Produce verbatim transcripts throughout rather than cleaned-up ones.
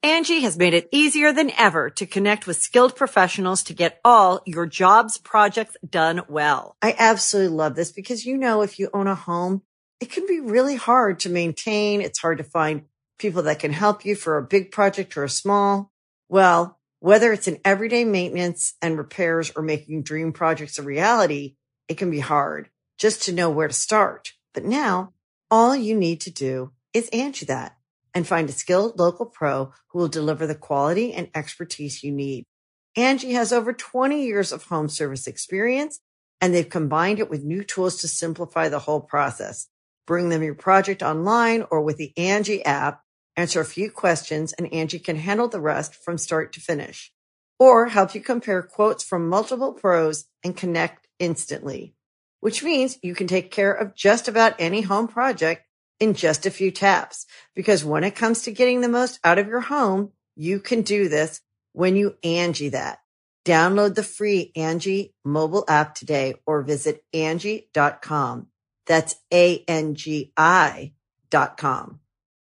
Angie has made it easier than ever to connect with skilled professionals to get all your jobs projects done well. I absolutely love this because, you know, if you own a home, it can be really hard to maintain. It's hard to find people that can help you for a big project or a small. Well, whether it's in everyday maintenance and repairs or making dream projects a reality, it can be hard just to know where to start. But now all you need to do is Angie that and find a skilled local pro who will deliver the quality and expertise you need. Angie has over twenty years of home service experience, and they've combined it with new tools to simplify the whole process. Bring them your project online or with the Angie app, answer a few questions, and Angie can handle the rest from start to finish. Or help you compare quotes from multiple pros and connect instantly, which means you can take care of just about any home project in just a few taps. Because when it comes to getting the most out of your home, you can do this when you Angie that. Download the free Angie mobile app today or visit Angie dot com. That's A N G I dot com.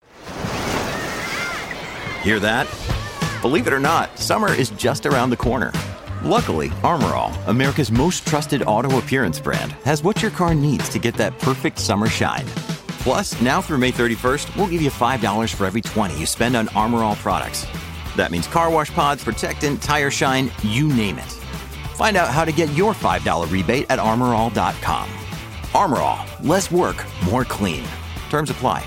Hear that? Believe it or not, summer is just around the corner. Luckily, Armor All, America's most trusted auto appearance brand, has what your car needs to get that perfect summer shine. Plus, now through May thirty-first, we'll give you five dollars for every twenty you spend on Armor All products. That means car wash pods, protectant, tire shine, you name it. Find out how to get your five dollars rebate at armor all dot com. Armor All, less work, more clean. Terms apply.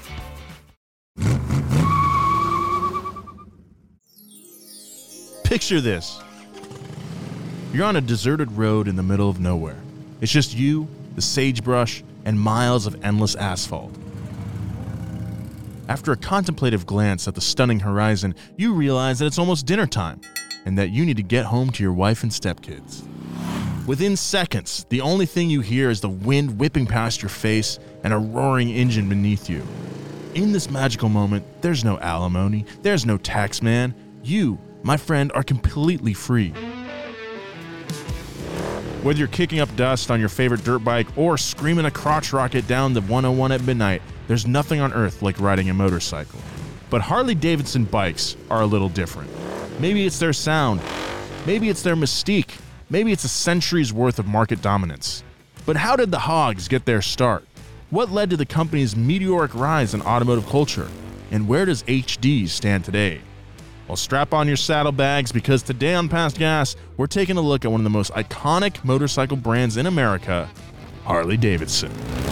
Picture this. You're on a deserted road in the middle of nowhere. It's just you, the sagebrush, and miles of endless asphalt. After a contemplative glance at the stunning horizon, you realize that it's almost dinner time and that you need to get home to your wife and stepkids. Within seconds, the only thing you hear is the wind whipping past your face and a roaring engine beneath you. In this magical moment, there's no alimony, there's no tax man. You, my friend, are completely free. Whether you're kicking up dust on your favorite dirt bike or screaming a crotch rocket down the one oh one at midnight, there's nothing on earth like riding a motorcycle. But Harley-Davidson bikes are a little different. Maybe it's their sound. Maybe it's their mystique. Maybe it's a century's worth of market dominance. But how did the Hogs get their start? What led to the company's meteoric rise in automotive culture? And where does H D stand today? Well, strap on your saddlebags because today on Past Gas, we're taking a look at one of the most iconic motorcycle brands in America, Harley-Davidson.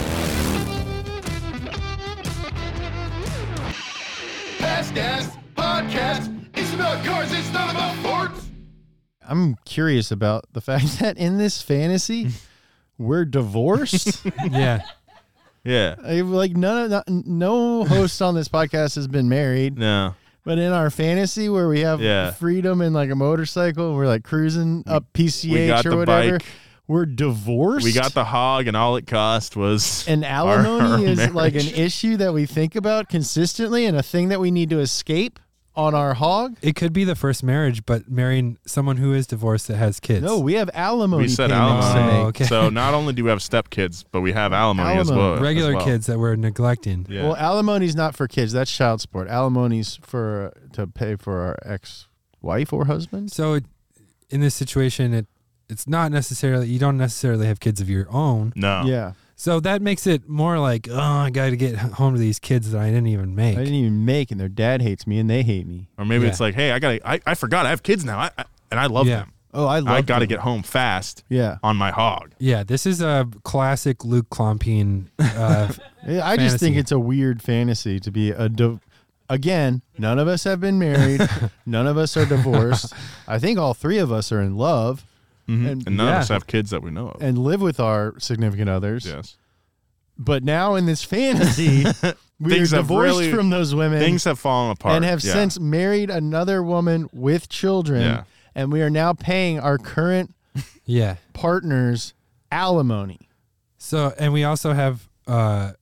Past Gas Podcast. It's about cars, it's not about sports. I'm curious about the fact that in this fantasy, we're divorced. Yeah. Yeah. I, like none of not, no host on this podcast has been married. No. But in our fantasy where we have Yeah. freedom and like a motorcycle, and we're like cruising up P C H We got or the whatever. bike. We're divorced. We got the hog, and all it cost was and alimony our, our is like an marriage. issue that we think about consistently and a thing that we need to escape on our hog. It could be the first marriage, but marrying someone who is divorced that has kids. No, we have alimony We said payments to alimony. make. Oh, okay. So not only do we have stepkids, but we have alimony, as Alimony. well. Regular as well. kids that we're neglecting. Yeah. Well, alimony's not for kids. That's child support. Alimony's for to pay for our ex-wife or husband. So it, in this situation, it it's not necessarily, you don't necessarily have kids of your own. no. Yeah. So that makes it more like, oh, I got to get home to these kids that I didn't even make. I didn't even make, and their dad hates me, and they hate me. Or maybe Yeah. it's like, hey, I got I, I forgot I have kids now, I, I, and I love Yeah. them. Oh, I love I got to them. get home fast Yeah. on my hog. Yeah, this is a classic Luke Klompine. Uh, Yeah, I just think fantasy. it's a weird fantasy to be a div- again, none of us have been married. None of us are divorced. I think all three of us are in love Mhm. And- And, none yeah. of us have kids that we know of. and live with our significant others. yes. But now in this fantasy, we are Things have divorced really- from those women Things have fallen apart. and have yeah. since married another woman with children. Yeah. And we are now paying our current yeah. partner's alimony. So, and we also have uh,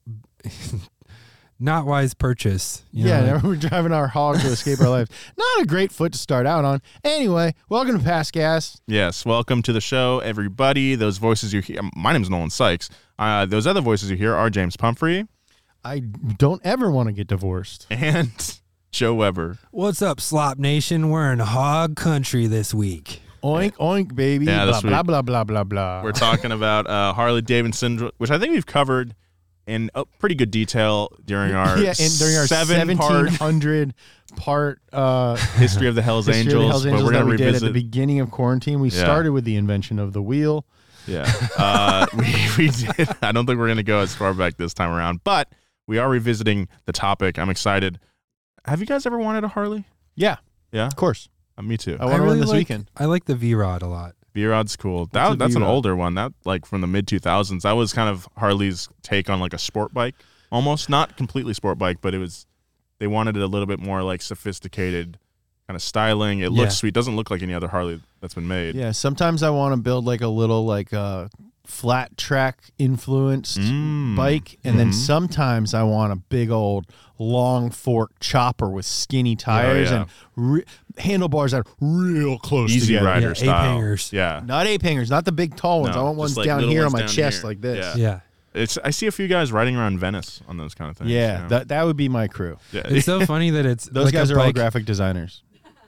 not wise purchase. You Yeah, know, now like- we're driving our hog to escape our lives. Not a great foot to start out on. Anyway, welcome to Past Gas. Yes, welcome to the show, everybody. Those voices you hear, my name's Nolan Sykes. Uh, those other voices you hear are James Pumphrey I don't ever want to get divorced. and Joe Weber. What's up, Slop Nation? We're in hog country this week. Oink, oink, baby. Yeah, blah, this blah, week. blah, blah, blah, blah. We're talking about uh, Harley Davidson, which I think we've covered in uh, pretty good detail during our yeah, and during our seven part seventeen hundred part uh, history of the Hells history Angels. of the Hells Angels but we're that gonna we did revisit. at the beginning of quarantine. We Yeah. started with the invention of the wheel. Yeah, uh, we, we did. I don't think we're going to go as far back this time around, but we are revisiting the topic. I'm excited. Have you guys ever wanted a Harley? Yeah, Yeah, of course. uh, me too. I want one this like, weekend. I like the V-Rod a lot. V-Rod's cool. What's That a that's an V-Rod? older one. That like from the mid two thousands. That was kind of Harley's take on like a sport bike, almost not completely sport bike, but it was. They wanted it a little bit more like sophisticated kind of styling. It Yeah. looks sweet. Doesn't look like any other Harley that's been made. Yeah, sometimes I want to build like a little like uh, flat track influenced Mm. bike, and then Mhm. sometimes I want a big old long fork chopper with skinny tires yeah. and re- handlebars that are real close Easy together. rider Yeah, ape style. hangers. Yeah. Not ape hangers, not the big tall ones. No, I want just ones like down little here ones on my down chest here. like this. Yeah. Yeah. It's. I see a few guys riding around Venice on those kind of things. Yeah, you know? that that would be my crew. yeah. It's so funny that it's Those like guys a are all bike, graphic designers.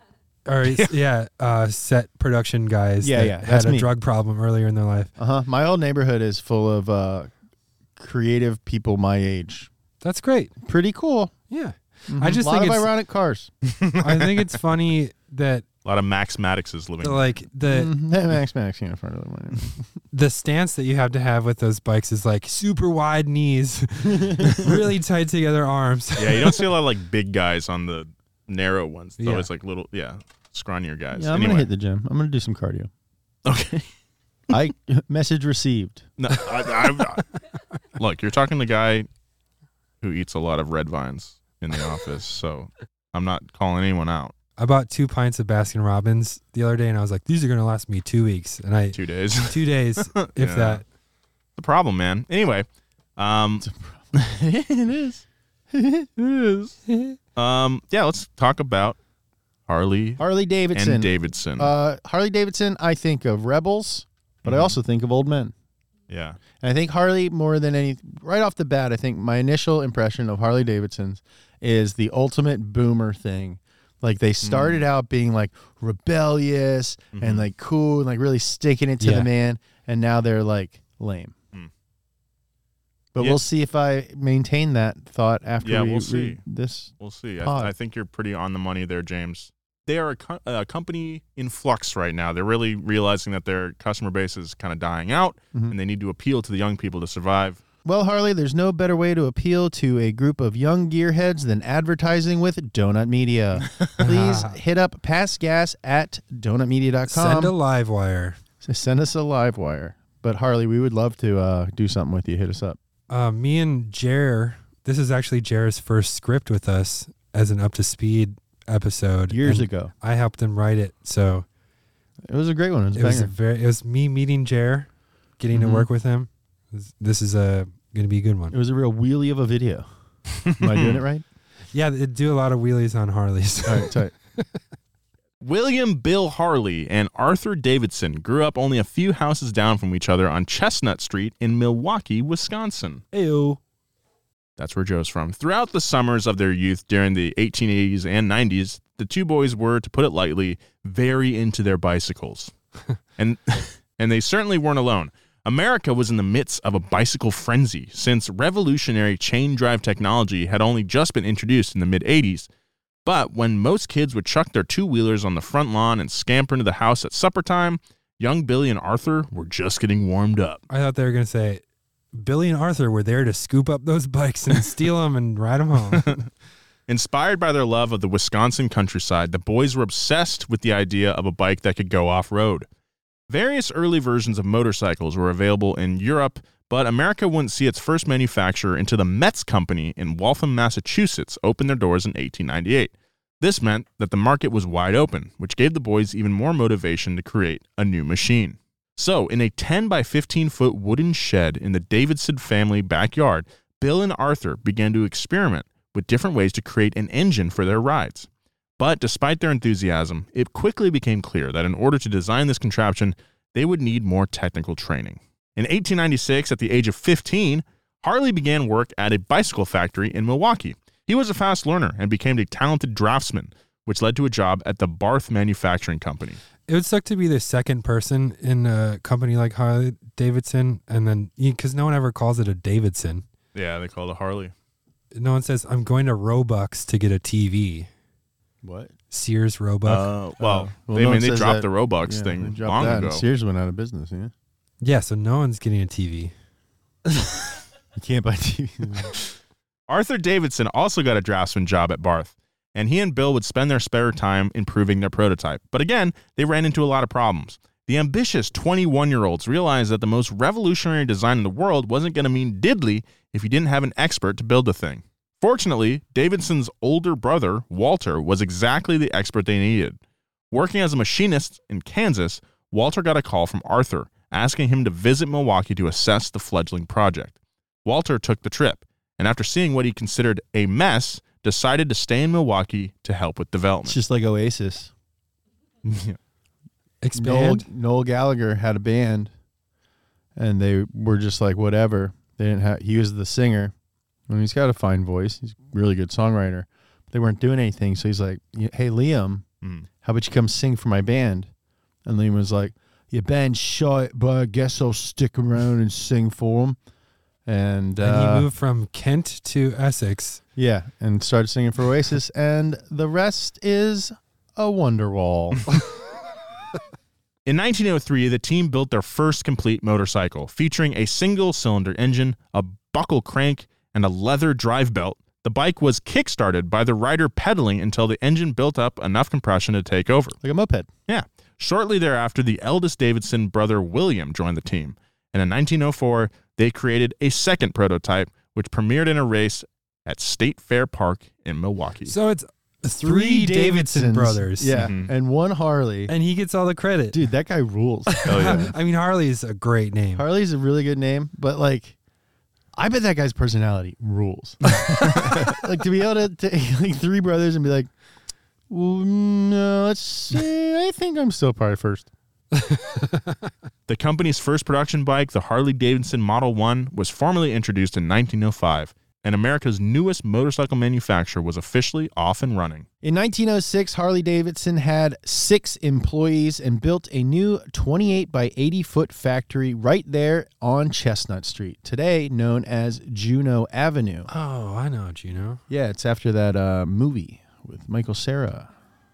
or it's- yeah, uh, set production guys. Yeah, that yeah, had that's a me. drug problem earlier in their life. Uh huh. My old neighborhood is full of uh, creative people my age. That's great. Pretty cool. Yeah, Mhm. I just a lot think of it's ironic cars. I think it's funny that a lot of Max Maddixes living. like the Mhm. Max Max in front of the one. the stance that you have to have with those bikes is like super wide knees, really tight together arms. Yeah, you don't see a lot of like big guys on the narrow ones. It's Yeah. always like little, yeah, scrawnier guys. Yeah, I'm anyway. gonna hit the gym. I'm gonna do some cardio. Okay. I message received. No, I, I, look, you're talking to the guy who eats a lot of red vines in the office, so I'm not calling anyone out. I bought two pints of Baskin Robbins the other day, and I was like, "These are gonna last me two weeks." And I Two days. two days, if Yeah. that. The problem, man. Anyway, um, it is. It is. Um, yeah, let's talk about Harley Harley Davidson. and Davidson. Uh, Harley Davidson. I think of rebels, but I Mhm. also think of old men. yeah. And I think Harley more than any. Right off the bat, I think my initial impression of Harley Davidsons is the ultimate boomer thing. Like they started out being like rebellious Mhm. and like cool and like really sticking it to Yeah. the man, and now they're like lame. Mm. But Yeah. we'll see if I maintain that thought after Yeah, we we'll see. read this. We'll see. I, Pod. I think you're pretty on the money there, James. They are a, co- a company in flux right now. They're really realizing that their customer base is kind of dying out, Mhm. and they need to appeal to the young people to survive. Well, Harley, there's no better way to appeal to a group of young gearheads than advertising with Donut Media. Please hit up passgas at donut media dot com. Send a live wire. Send us a live wire. But Harley, we would love to uh, do something with you. Hit us up. Uh, me and Jer, this is actually Jer's first script with us as an up to speed episode. Years and ago. I helped him write it, so It was a great one. It was a it was a banger. very. It was me meeting Jer, getting Mhm. to work with him. This- This is a going to be a good one. It was a real wheelie of a video. Am I doing it right? Yeah, they do a lot of wheelies on Harleys. All right, tight. William Bill Harley and Arthur Davidson grew up only a few houses down from each other on Chestnut Street in Milwaukee, Wisconsin. Ew. That's where Joe's from. Throughout the summers of their youth during the eighteen eighties and nineties, the two boys were, to put it lightly, very into their bicycles. and and they certainly weren't alone. America was in the midst of a bicycle frenzy since revolutionary chain drive technology had only just been introduced in the mid-eighties. But when most kids would chuck their two-wheelers on the front lawn and scamper into the house at supper time, young Billy and Arthur were just getting warmed up. I thought they were going to say Billy and Arthur were there to scoop up those bikes and steal them and ride them home. Inspired by their love of the Wisconsin countryside, the boys were obsessed with the idea of a bike that could go off-road. Various early versions of motorcycles were available in Europe, but America wouldn't see its first manufacturer until the Metz Company in Waltham, Massachusetts opened their doors in eighteen ninety-eight. This meant that the market was wide open, which gave the boys even more motivation to create a new machine. So, in a ten by fifteen foot wooden shed in the Davidson family backyard, Bill and Arthur began to experiment with different ways to create an engine for their rides. But despite their enthusiasm, it quickly became clear that in order to design this contraption, they would need more technical training. In eighteen ninety-six, at the age of fifteen, Harley began work at a bicycle factory in Milwaukee. He was a fast learner and became a talented draftsman, which led to a job at the Barth Manufacturing Company. It would suck to be the second person in a company like Harley Davidson, and then because no one ever calls it a Davidson. Yeah, they call it a Harley. No one says, I'm going to Robux to get a T V. What? Sears Roebuck. Uh, well, well, they, no I one mean, they says dropped that- the Robux Yeah, thing they dropped long that, ago. and Sears went out of business, yeah? yeah, so no one's getting a T V. You can't buy T V. Arthur Davidson also got a draftsman job at Barth, and he and Bill would spend their spare time improving their prototype. But again, they ran into a lot of problems. The ambitious twenty-one-year-olds realized that the most revolutionary design in the world wasn't going to mean diddly if you didn't have an expert to build the thing. Fortunately, Davidson's older brother, Walter, was exactly the expert they needed. Working as a machinist in Kansas, Walter got a call from Arthur, asking him to visit Milwaukee to assess the fledgling project. Walter took the trip, and after seeing what he considered a mess, decided to stay in Milwaukee to help with It's development. just like Oasis. Noel, Expand. Noel Gallagher had a band, and they were just like, whatever. They didn't have. He was the singer. I mean, he's got a fine voice. He's a really good songwriter. But they weren't doing anything, so he's like, hey, Liam, Mm. how about you come sing for my band? And Liam was like, your band's shite, but I guess I'll stick around and sing for them. And, And uh, he moved from Kent to Essex. yeah, and started singing for Oasis, and the rest is a Wonderwall. In nineteen oh three, the team built their first complete motorcycle, featuring a single-cylinder engine, a buckle crank, and a leather drive belt. The bike was kick-started by the rider pedaling until the engine built up enough compression to take over. Like a moped. Yeah. Shortly thereafter, the eldest Davidson brother, William, joined the team. And in nineteen oh four, they created a second prototype, which premiered in a race at State Fair Park in Milwaukee. So it's three, Davidson Davidsons. brothers. Yeah, Mhm. and one Harley. And he gets all the credit. Dude, that guy rules. Hell yeah. I mean, Harley's a great name. Harley's a really good name, but like, I bet that guy's personality rules. Like to be able to take like three brothers and be like, well, no, let's see. I think I'm still probably first. The company's first production bike, the Harley-Davidson Model one, was formally introduced in nineteen oh five, and America's newest motorcycle manufacturer was officially off and running. In nineteen oh six, Harley-Davidson had six employees and built a new twenty-eight by eighty foot factory right there on Chestnut Street, today known as Juneau Avenue. Oh, I know, Juno. Yeah, it's after that uh, movie with Michael Cera.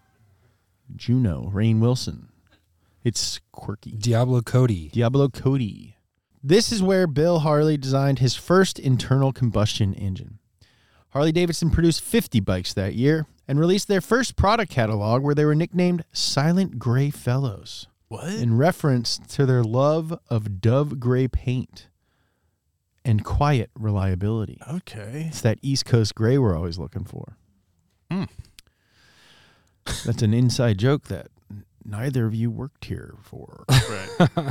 Juno, Rainn Wilson. It's quirky. Diablo Cody. Diablo Cody. This is where Bill Harley designed his first internal combustion engine. Harley-Davidson produced fifty bikes that year and released their first product catalog where they were nicknamed Silent Gray Fellows. What? In reference to their love of dove gray paint and quiet reliability. Okay. It's that East Coast gray we're always looking for. Mm. That's an inside joke that neither of you worked here for. Right.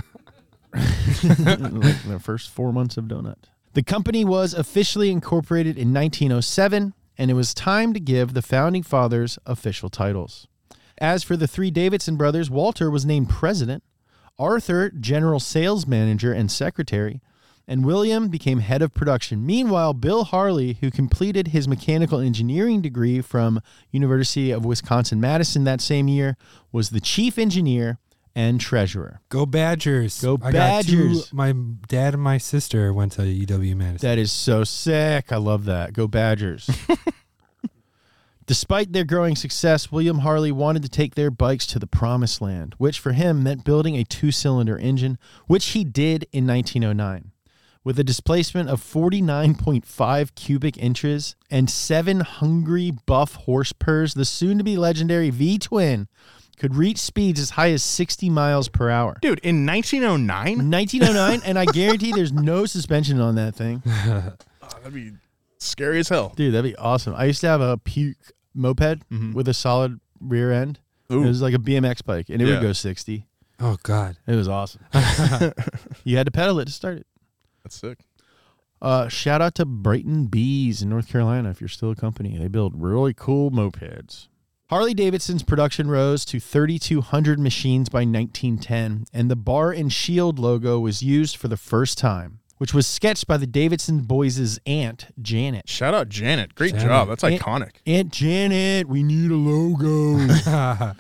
Like the first four months of Donut. The company was officially incorporated in nineteen oh seven, and it was time to give the founding fathers official titles. As for the three Davidson brothers, Walter was named president, Arthur general sales manager and secretary, and William became head of production. Meanwhile, Bill Harley, who completed his mechanical engineering degree from University of Wisconsin-Madison that same year, was the chief engineer and treasurer. Go Badgers. Go I got two- Badgers. my dad and my sister went to U W Madison. That is so sick. I love that. Go Badgers. Despite their growing success, William Harley wanted to take their bikes to the promised land, which for him meant building a two-cylinder engine, which he did in nineteen oh nine. With a displacement of forty-nine point five cubic inches and seven hungry buff horsepurs, the soon-to-be legendary V-Twin could reach speeds as high as sixty miles per hour. Dude, in nineteen oh nine? nineteen oh nine, and I guarantee there's no suspension on that thing. Oh, that'd be scary as hell. Dude, that'd be awesome. I used to have a puke moped Mhm. with a solid rear end. Ooh. It was like a B M X bike, and it Yeah. would go sixty. Oh, God. It was awesome. You had to pedal it to start it. That's sick. Uh, shout out to Brighton Bees in North Carolina if you're still a company. They build really cool mopeds. Harley-Davidson's production rose to thirty-two hundred machines by nineteen ten, and the bar and shield logo was used for the first time. which was sketched by the Davidson boys' aunt, Janet. Shout out Janet. Great Janet. job. That's Aunt- iconic. Aunt Janet, we need a logo.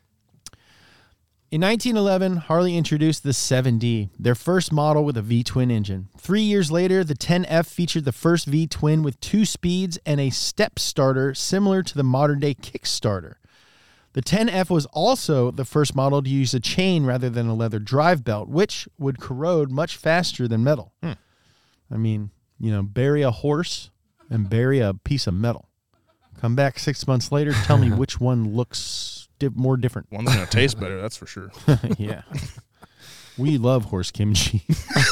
In nineteen eleven, Harley introduced the seven D, their first model with a V-twin engine. Three years later, the ten F featured the first V-twin with two speeds and a step starter similar to the modern-day Kickstarter. The ten F was also the first model to use a chain rather than a leather drive belt, which would corrode much faster than metal. Hmm. I mean, you know, bury a horse and bury a piece of metal. Come back six months later, tell me which one looks di- more different. One's going to taste better, that's for sure. Yeah. We love horse kimchi.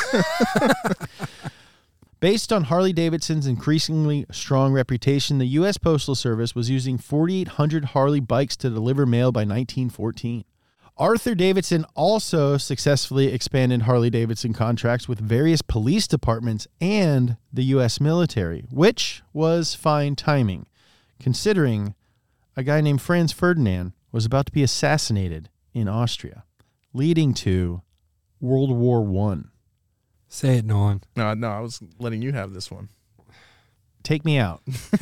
Based on Harley-Davidson's increasingly strong reputation, the U S Postal Service was using forty-eight hundred Harley bikes to deliver mail by nineteen fourteen. Arthur Davidson also successfully expanded Harley-Davidson contracts with various police departments and the U S military, which was fine timing, considering a guy named Franz Ferdinand was about to be assassinated in Austria, leading to World War One. Say it, Nolan. No, no, I was letting you have this one. Take me out.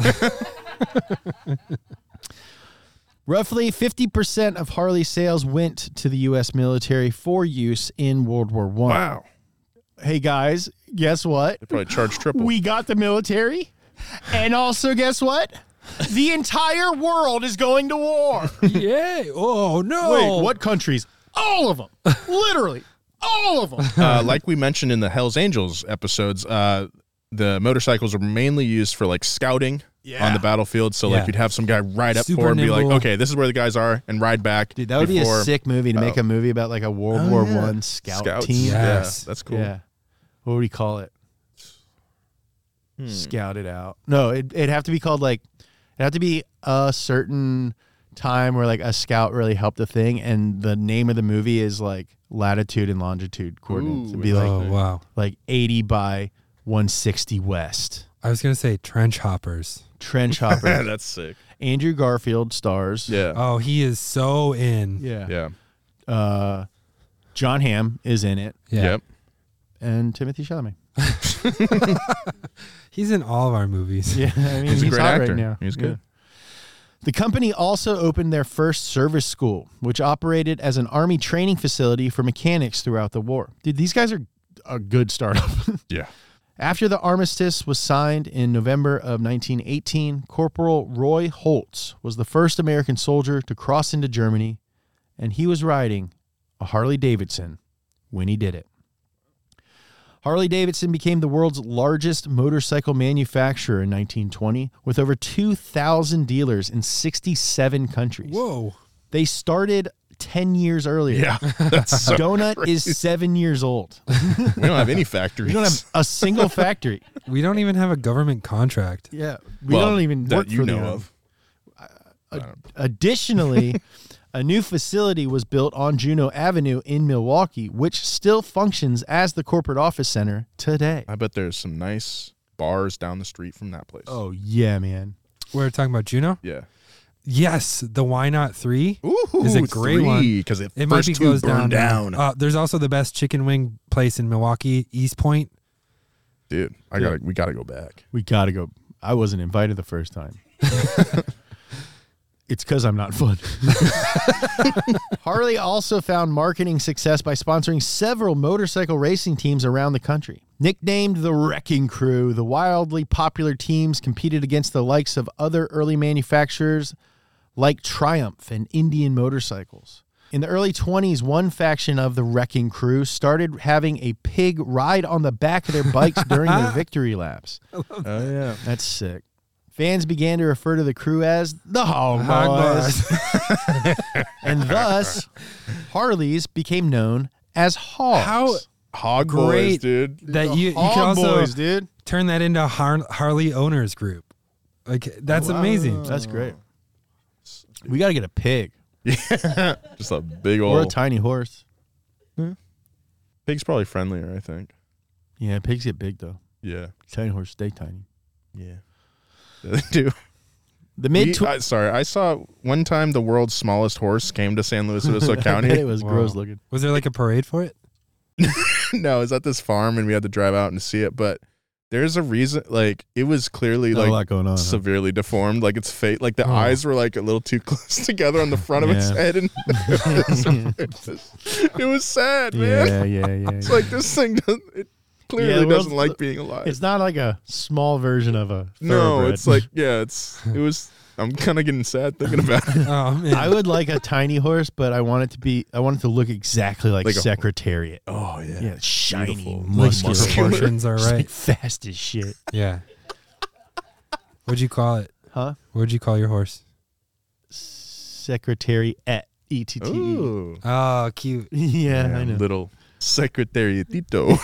Roughly fifty percent of Harley sales went to the U S military for use in World War One. Wow. Hey, guys, guess what? They probably charged triple. We got the military. And also, guess what? The entire world is going to war. Yeah. Oh, no. Wait, what countries? All of them. Literally. All of them. uh, like we mentioned in the Hells Angels episodes, uh, the motorcycles were mainly used for like scouting Yeah. on the battlefield. So Yeah. like you'd have some guy ride up Super for and be like, nimble. okay, this is where the guys are, and ride back. Dude, that would be before- a sick movie to make Oh. a movie about like a World Oh, War yeah. One scout Scouts. team. Yeah, Yes. that's cool. Yeah. What would we call it? Hmm. Scout it out. No, it, it'd have to be called like, it'd have to be a certain time where like a scout really helped the thing, and the name of the movie is like latitude and longitude coordinates. It'd be like Oh, wow. like eighty by one sixty west. I was going to say trench hoppers. Trench hopper. That's sick. Andrew Garfield stars. Yeah. Oh, he is so in. Yeah. Yeah. Uh, John Hamm is in it, Yeah. Yep. and Timothy Chalamet. He's in all of our movies. Yeah, I mean, He's a great hot actor. right now. He's Yeah. good. The company also opened their first service school, which operated as an Army training facility for mechanics throughout the war. Dude, these guys are a good startup. Yeah. After the armistice was signed in November of nineteen eighteen, Corporal Roy Holtz was the first American soldier to cross into Germany, and he was riding a Harley-Davidson when he did it. Harley-Davidson became the world's largest motorcycle manufacturer in nineteen twenty, with over two thousand dealers in sixty-seven countries. Whoa. They started ten years earlier. Yeah. That's so Donut crazy. is seven years old. We don't have any factories. We don't have a single factory. We don't even have a government contract. Yeah, we Well, don't even that work you for know the, of. Additionally, a new facility was built on Juneau Avenue in Milwaukee, which still functions as the corporate office center today. I bet there's some nice bars down the street from that place. Oh yeah, man. We're talking about Juno? Yeah. Yes, the Why Not three Ooh, is a great one. because it, It might first be two closed burned down. down. now. Uh, there's also the best chicken wing place in Milwaukee, East Point. Dude, I gotta we gotta go back. We gotta go. I wasn't invited the first time. It's because I'm not fun. Harley also found marketing success by sponsoring several motorcycle racing teams around the country. Nicknamed the Wrecking Crew, the wildly popular teams competed against the likes of other early manufacturers like Triumph and Indian Motorcycles. In the early twenties, one faction of the Wrecking Crew started having a pig ride on the back of their bikes during their victory laps. Oh yeah. That's sick. Fans began to refer to the crew as the Hog Hog Boys. And thus, Harleys became known as Hogs. How Hog boys, great dude. that you, you Hog can also Boys, dude. turn that into Har- Harley Owners Group. Like that's amazing. That's great. We got to get a pig Just a big or a old tiny horse. pig's probably friendlier, I think. Yeah, pigs get big, though. Yeah. Tiny horses stay tiny. Yeah. They do. The mid We- tw- I- sorry, I saw one time the world's smallest horse came to San Luis Obispo I County. bet it was Wow. gross looking. Was there like a parade for it? no, it was at this farm, and we had to drive out and see it. But there's a reason, like, it was clearly Not a like lot going on, huh? severely deformed. Like, its face, like the Oh. eyes were like a little too close together on the front of its Yeah. head, and it, was, it was sad, man. Yeah, yeah, yeah. It's like this thing doesn't. It clearly Yeah, the world's- doesn't like being alive. It's not like a small version of a no, thoroughbred. it's like yeah, it's it was. I'm kind of getting sad thinking about it. Oh man. I would like a tiny horse, but I want it to be. I want it to look exactly like, Like a- Secretariat. Oh yeah, Yeah, shiny, Beautiful. muscular, Like proportions are Just, like, right. fast as shit. Yeah. What'd you call it? Huh? What'd you call your horse? Secretary at E T T E. Ooh. Oh, cute. Yeah, I know. Little Secretariatito.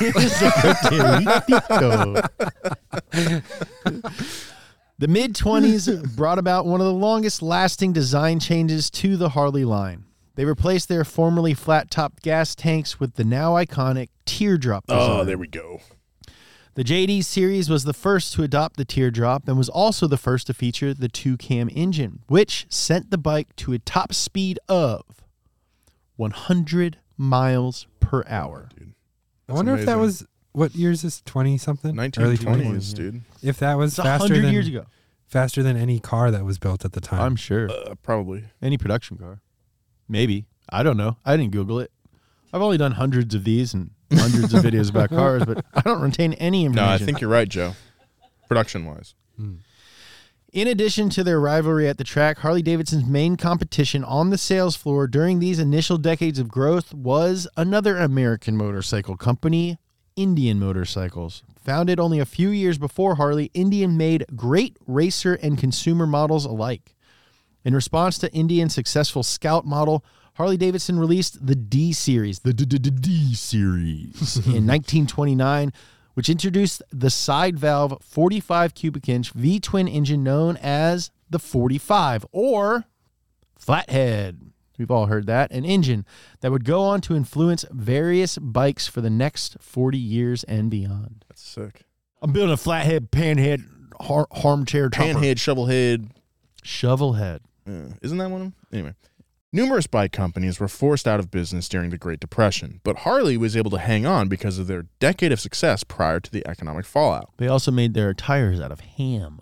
The mid-twenties brought about one of the longest-lasting design changes to the Harley line. They replaced their formerly flat-topped gas tanks with the now iconic teardrop design. Oh, there we go. The J D series was the first to adopt the teardrop and was also the first to feature the two-cam engine, which sent the bike to a top speed of one hundred miles per hour. I wonder if that amazing. was what year is this? Twenty something? nineteen Early twenties, twenties. dude. If that was It's a faster hundred than years ago. faster than any car that was built at the time. I'm sure. Uh, probably. Any production car. Maybe. I don't know. I didn't Google it. I've only done hundreds of these and hundreds of videos about cars, but I don't retain any No, information. I think you're right, Joe. Production wise. In addition to their rivalry at the track, Harley-Davidson's main competition on the sales floor during these initial decades of growth was another American motorcycle company, Indian Motorcycles. Founded only a few years before Harley, Indian made great racer and consumer models alike. In response to Indian's successful Scout model, Harley-Davidson released the D Series, the D Series, in nineteen twenty-nine, which introduced the side valve forty-five cubic inch V-twin engine known as the forty-five, or Flathead. We've all heard that. An engine that would go on to influence various bikes for the next forty years and beyond. That's sick. I'm building a flathead, panhead, har- armchair topper. Panhead, shovelhead. Shovelhead. Yeah. Isn't that one of them? Anyway. Numerous bike companies were forced out of business during the Great Depression, but Harley was able to hang on because of their decade of success prior to the economic fallout. They also made their tires out of ham.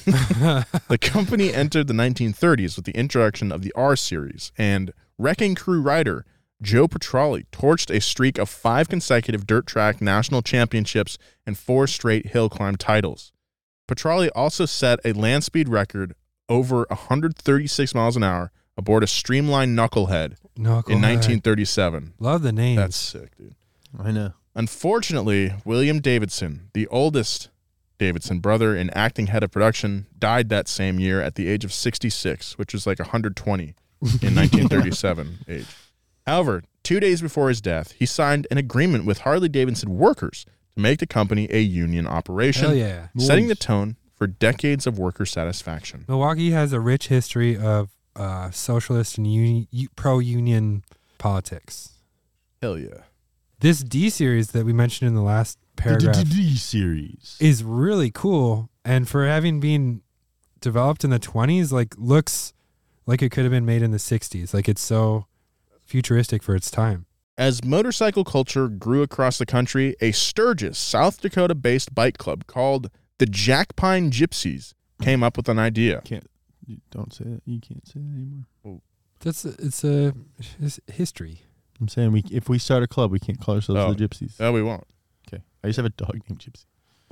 The company entered the nineteen thirties with the introduction of the R Series, and Wrecking Crew rider Joe Petrali torched a streak of five consecutive dirt track national championships and four straight hill climb titles. Petrali also set a land speed record over one hundred thirty-six miles an hour aboard a Streamline Knucklehead Knucklehead. in nineteen thirty-seven. Love the names. That's sick, dude. I know. Unfortunately, William Davidson, the oldest Davidson brother and acting head of production, died that same year at the age of sixty-six, which was like one hundred twenty in nineteen thirty-seven age. However, two days before his death, he signed an agreement with Harley-Davidson workers to make the company a union operation, Hell yeah. setting the tone for decades of worker satisfaction. Milwaukee has a rich history of uh, socialist and uni- u- pro-union politics. Hell yeah. This D series that we mentioned in the last paragraph D Series. is really cool, and for having been developed in the twenties, like looks like it could have been made in the sixties. Like it's so futuristic for its time. As motorcycle culture grew across the country, a Sturgis, South Dakota-based bike club called the Jack Pine Gypsies came up with an idea. Can't you don't say that. You can't say that anymore. That's a, it's a it's history. I'm saying we if we start a club, we can't call ourselves Oh. the Gypsies. Oh, we won't. Okay. I used to have a dog named Gypsy.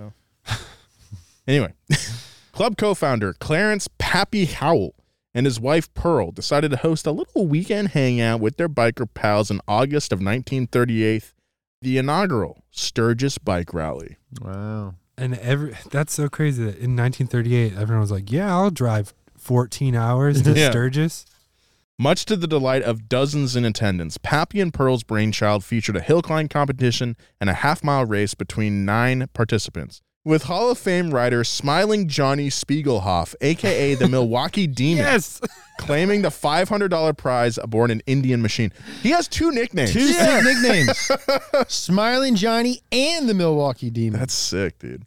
Anyway, club co-founder Clarence Pappy Howell and his wife Pearl decided to host a little weekend hangout with their biker pals in August of nineteen thirty-eight, the inaugural Sturgis Bike Rally. Wow. And every that's so crazy that in nineteen thirty-eight, everyone was like, "Yeah, I'll drive fourteen hours to Yeah. Sturgis." Much to the delight of dozens in attendance, Pappy and Pearl's brainchild featured a hill climb competition and a half-mile race between nine participants, with Hall of Fame rider Smiling Johnny Spiegelhoff, a k a the Milwaukee Demon, Yes, claiming the five hundred dollars prize aboard an Indian machine. He has two nicknames. Two sick nicknames. Smiling Johnny and the Milwaukee Demon. That's sick, dude.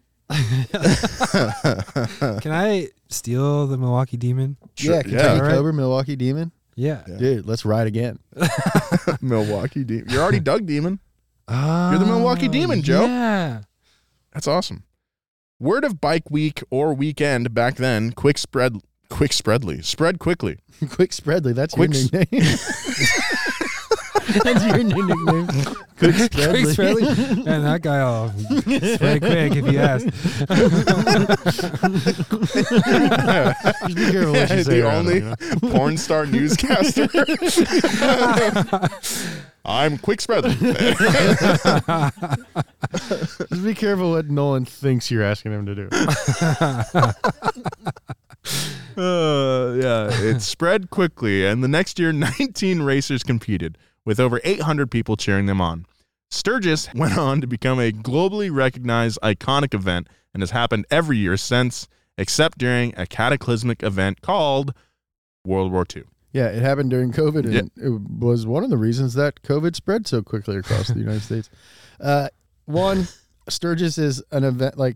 can I steal the Milwaukee Demon? yeah, Sure, Kentucky yeah. Alright. Cobra, Milwaukee Demon. Yeah, Dude, let's ride again. Milwaukee Demon. You're already Doug Demon. Oh, You're the Milwaukee Demon, Joe. Yeah. That's awesome. Word of Bike Week or weekend back then, quick spread, quick spreadly, spread quickly. Quick Spreadly, that's Quick your s- nickname. That's your new nickname. Quick Spreadly. Quick Spreadly. Man, that guy all spread quick if you ask. Just be careful what you say. The around only him, you know? porn star newscaster. I'm Quick Spreadly. Just be careful what Nolan thinks you're asking him to do. Uh, yeah, it spread quickly, and the next year, nineteen racers competed, with over eight hundred people cheering them on. Sturgis went on to become a globally recognized iconic event and has happened every year since, except during a cataclysmic event called World War Two. Yeah, it happened during COVID, and Yeah. it was one of the reasons that COVID spread so quickly across the United States. Uh, one, Sturgis is an event, like,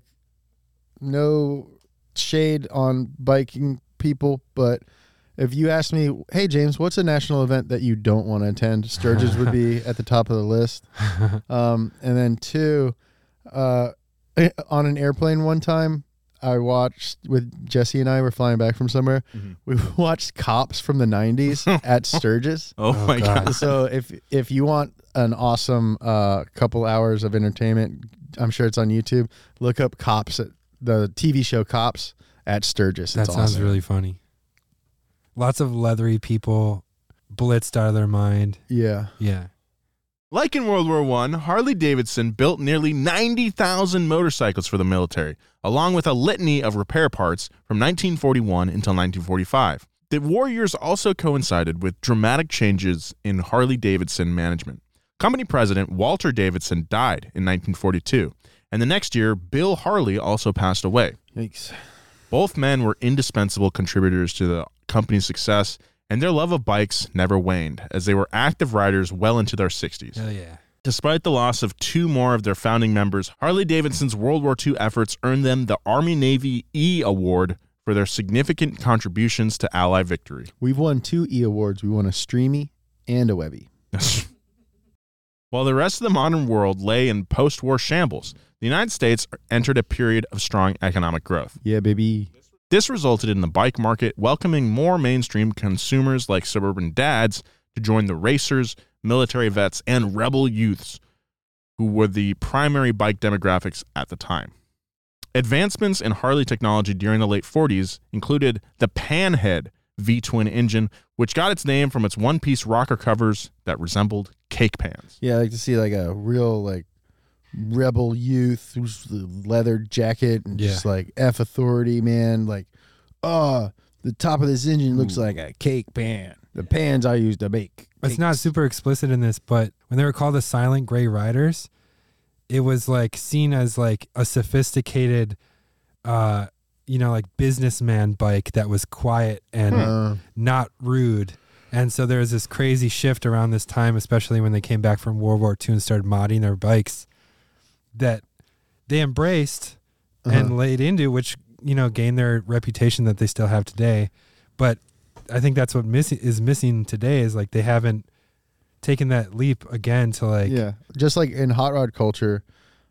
no shade on biking people, but if you asked me, hey, James, what's a national event that you don't want to attend? Sturgis would be at the top of the list. Um, and then two, uh, on an airplane one time, I watched with Jesse and I were flying back from somewhere. Mhm. We watched Cops from the nineties at Sturgis. Oh, Oh, my God. God. So if if you want an awesome uh, couple hours of entertainment, I'm sure it's on YouTube. Look up Cops at the T V show Cops at Sturgis. That It's sounds awesome. really funny. Lots of leathery people blitzed out of their mind. Yeah. Yeah. Like in World War One, Harley-Davidson built nearly ninety thousand motorcycles for the military, along with a litany of repair parts from nineteen forty-one until nineteen forty-five. The war years also coincided with dramatic changes in Harley-Davidson management. Company president Walter Davidson died in nineteen forty-two, and the next year, Bill Harley also passed away. Yikes. Both men were indispensable contributors to the company's success, and their love of bikes never waned, as they were active riders well into their sixties. Hell yeah. Despite the loss of two more of their founding members, Harley-Davidson's World War Two efforts earned them the Army-Navy E Award for their significant contributions to Allied victory. We've won two E awards. We won a Streamy and a Webby. While the rest of the modern world lay in post-war shambles, the United States entered a period of strong economic growth. Yeah, baby. This resulted in the bike market welcoming more mainstream consumers like suburban dads to join the racers, military vets, and rebel youths, who were the primary bike demographics at the time. Advancements in Harley technology during the late forties included the Panhead V-twin engine, which got its name from its one-piece rocker covers that resembled cake pans. Yeah, I like to see like a real like rebel youth who's the leather jacket and Yeah. just like F authority, man. Like, oh, the top of this engine looks like a cake pan. The pans I use to bake. It's not cakes. super explicit in this, but when they were called the Silent Gray Riders, it was like seen as like a sophisticated, uh, you know, like businessman bike that was quiet and Uh, not rude. And so there was this crazy shift around this time, especially when they came back from World War Two and started modding their bikes, that they embraced Uh-huh. and laid into, which, you know, gained their reputation that they still have today. But I think that's what missing is missing today is like they haven't taken that leap again to like, yeah, just like in hot rod culture,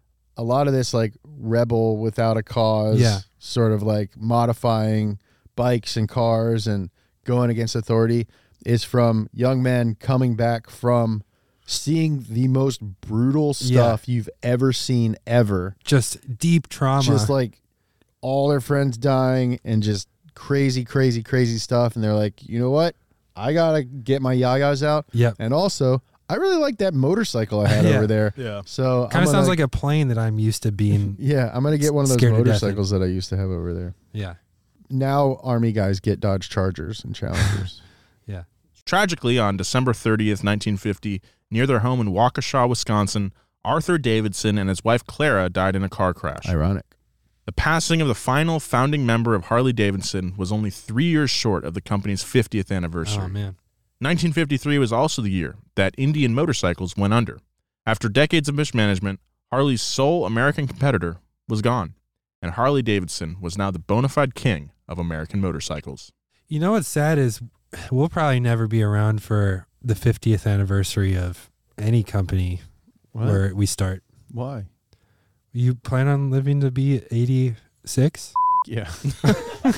a lot of this like rebel without a cause, Yeah. sort of like modifying bikes and cars and going against authority is from young men coming back from seeing the most brutal stuff you've ever seen ever. just deep trauma. Just like all their friends dying and just crazy, crazy, crazy stuff. And they're like, you know what? I got to get my yayas out. Yep. And also, I really like that motorcycle I had Yeah. over there. Yeah. So Kind I'm of sounds gonna- like a plane that I'm used to being. yeah, I'm going to get one of those Scared to death. motorcycles that I used to have over there. Yeah. Now Army guys get Dodge Chargers and Challengers. Yeah. Tragically, on December thirtieth, nineteen fifty, near their home in Waukesha, Wisconsin, Arthur Davidson and his wife Clara died in a car crash. Ironic. The passing of the final founding member of Harley-Davidson was only three years short of the company's fiftieth anniversary. Oh, man. nineteen fifty-three was also the year that Indian Motorcycles went under. After decades of mismanagement, Harley's sole American competitor was gone, and Harley-Davidson was now the bona fide king of American motorcycles. You know what's sad is we'll probably never be around for the fiftieth anniversary of any company What? where we start. Why? You plan on living to be eighty-six? Yeah. I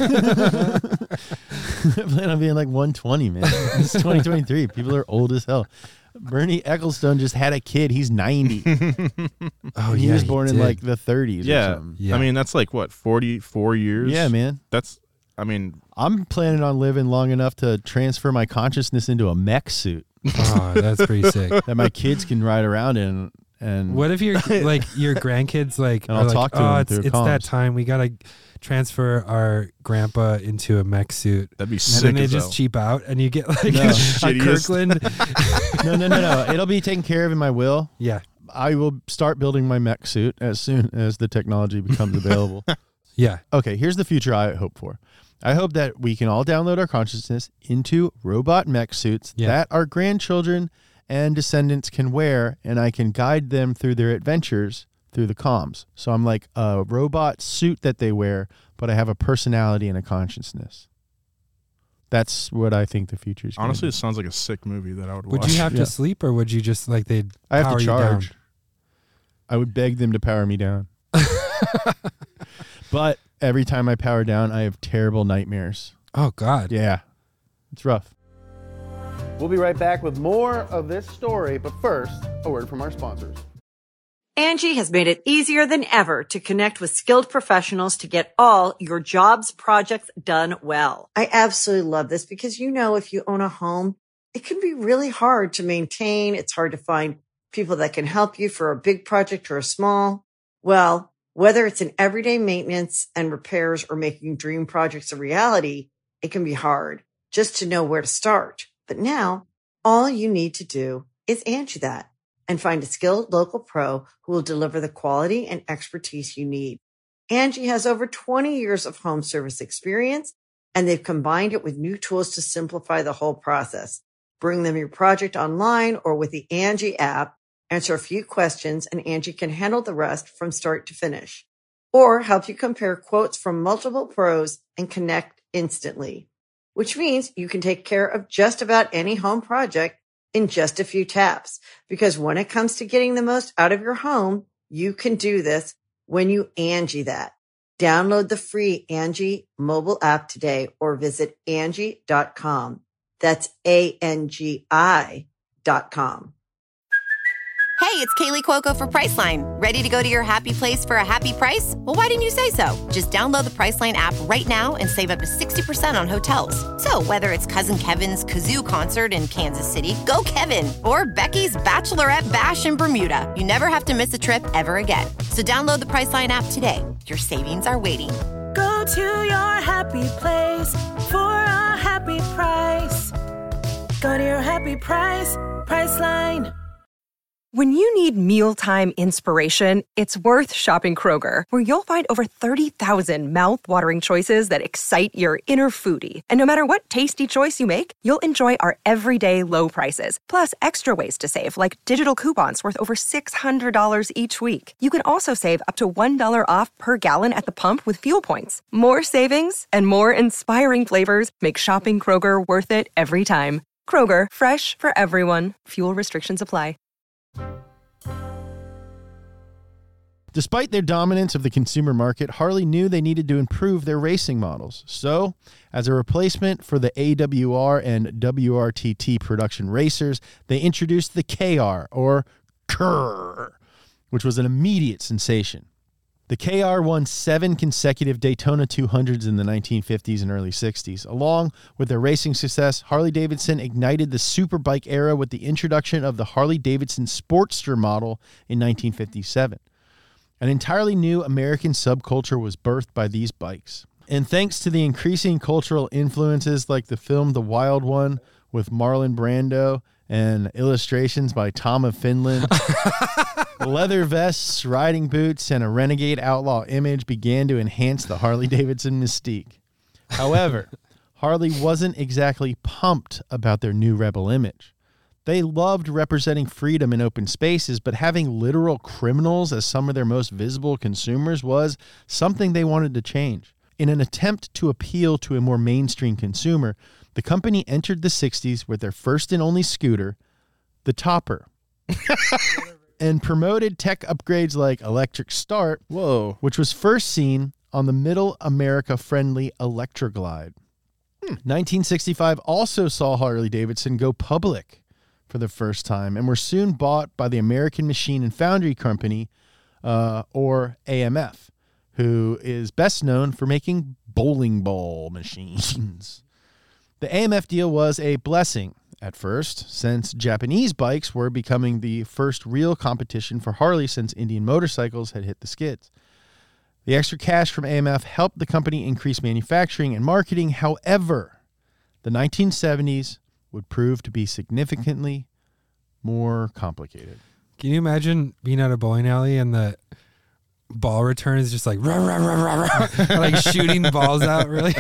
plan on being like one twenty, man. It's twenty twenty-three. People are old as hell. Bernie Ecclestone just had a kid. He's ninety. Oh, he yeah, was born he in did. like the thirties or Yeah. something. Yeah. I mean, that's like, what, forty-four years? Yeah, man. That's, I mean, I'm planning on living long enough to transfer my consciousness into a mech suit Oh, that's pretty sick. that my kids can ride around in. And What if your like your grandkids like And are I'll like, talk to oh, them it's through it's that comms." time we gotta transfer our grandpa into a mech suit, that'd be and sick then they as just hell. cheap out, and you get like No. a Shittiest. Kirkland. no, no, no, no. It'll be taken care of in my will. Yeah, I will start building my mech suit as soon as the technology becomes available. yeah. Okay, here's the future I hope for. I hope that we can all download our consciousness into robot mech suits Yeah. that our grandchildren and descendants can wear, and I can guide them through their adventures through the comms. So I'm like a robot suit that they wear, but I have a personality and a consciousness. That's what I think the future is. Honestly, it sounds like a sick movie that I would watch. Would you have Yeah. to sleep, or would you just like they'd I have power to you down? charge. I would beg them to power me down. But every time I power down, I have terrible nightmares. Oh God. Yeah, it's rough. We'll be right back with more of this story, but first, a word from our sponsors. Angie has made it easier than ever to connect with skilled professionals to get all your jobs projects done well. I absolutely love this because, you know, if you own a home, it can be really hard to maintain. It's hard to find people that can help you for a big project or a small. Well, whether it's in everyday maintenance and repairs or making dream projects a reality, it can be hard just to know where to start. But now all you need to do is Angie that and find a skilled local pro who will deliver the quality and expertise you need. Angie has over twenty years of home service experience, and they've combined it with new tools to simplify the whole process. Bring them your project online or with the Angie app, answer a few questions, and Angie can handle the rest from start to finish. Or help you compare quotes from multiple pros and connect instantly, which means you can take care of just about any home project in just a few taps. Because when it comes to getting the most out of your home, you can do this when you Angie that. Download the free Angie mobile app today or visit Angie dot com. That's A N G I dot com. Hey, it's Kaylee Cuoco for Priceline. Ready to go to your happy place for a happy price? Well, why didn't you say so? Just download the Priceline app right now and save up to sixty percent on hotels. So whether it's Cousin Kevin's Kazoo Concert in Kansas City, go Kevin, or Becky's Bachelorette Bash in Bermuda, you never have to miss a trip ever again. So download the Priceline app today. Your savings are waiting. Go to your happy place for a happy price. Go to your happy price, Priceline. When you need mealtime inspiration, it's worth shopping Kroger, where you'll find over thirty thousand mouth-watering choices that excite your inner foodie. And no matter what tasty choice you make, you'll enjoy our everyday low prices, plus extra ways to save, like digital coupons worth over six hundred dollars each week. You can also save up to one dollar off per gallon at the pump with fuel points. More savings and more inspiring flavors make shopping Kroger worth it every time. Kroger, fresh for everyone. Fuel restrictions apply. Despite their dominance of the consumer market, Harley knew they needed to improve their racing models. So, as a replacement for the A W R and W R T T production racers, they introduced the K R, or K R, which was an immediate sensation. The K R won seven consecutive Daytona two hundreds in the nineteen fifties and early sixties. Along with their racing success, Harley-Davidson ignited the superbike era with the introduction of the Harley-Davidson Sportster model in nineteen fifty-seven. An entirely new American subculture was birthed by these bikes. And thanks to the increasing cultural influences like the film The Wild One with Marlon Brando and illustrations by Tom of Finland, leather vests, riding boots, and a renegade outlaw image began to enhance the Harley-Davidson mystique. However, Harley wasn't exactly pumped about their new rebel image. They loved representing freedom in open spaces, but having literal criminals as some of their most visible consumers was something they wanted to change. In an attempt to appeal to a more mainstream consumer, the company entered the sixties with their first and only scooter, the Topper. and promoted tech upgrades like electric start, Whoa. which was first seen on the Middle America-friendly Electroglide. Hmm. nineteen sixty-five also saw Harley-Davidson go public for the first time and were soon bought by the American Machine and Foundry Company, uh, or A M F, who is best known for making bowling ball machines. The A M F deal was a blessing at first, since Japanese bikes were becoming the first real competition for Harley since Indian motorcycles had hit the skids. The extra cash from A M F helped the company increase manufacturing and marketing. However, the nineteen seventies would prove to be significantly more complicated. Can you imagine being at a bowling alley and the ball return is just like rah, rah, rah, rah, rah, like shooting balls out, really?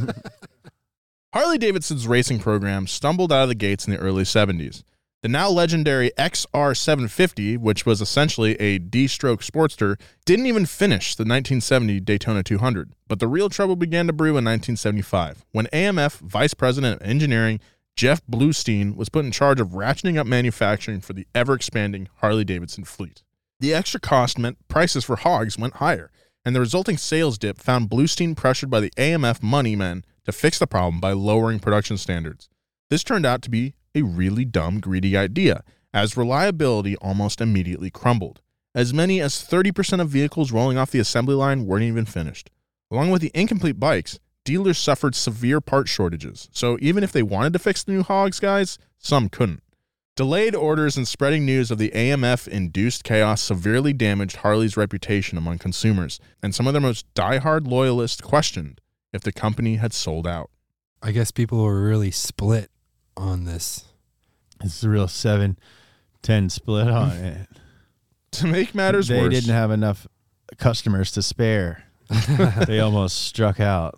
Harley-Davidson's racing program stumbled out of the gates in the early seventies. The now legendary X R seven fifty, which was essentially a D-stroke Sportster, didn't even finish the nineteen seventy Daytona two hundred. But the real trouble began to brew in nineteen seventy-five, when A M F Vice President of Engineering Jeff Bluestein was put in charge of ratcheting up manufacturing for the ever-expanding Harley-Davidson fleet. The extra cost meant prices for hogs went higher, and the resulting sales dip found Bluestein pressured by the A M F money men to fix the problem by lowering production standards. This turned out to be a really dumb, greedy idea, as reliability almost immediately crumbled. As many as thirty percent of vehicles rolling off the assembly line weren't even finished. Along with the incomplete bikes, dealers suffered severe part shortages, so even if they wanted to fix the new hogs, guys, some couldn't. Delayed orders and spreading news of the A M F-induced chaos severely damaged Harley's reputation among consumers, and some of their most diehard loyalists questioned if the company had sold out. I guess people were really split on this. It's a real seven ten split on it. To make matters they worse, They didn't have enough customers to spare. They almost struck out.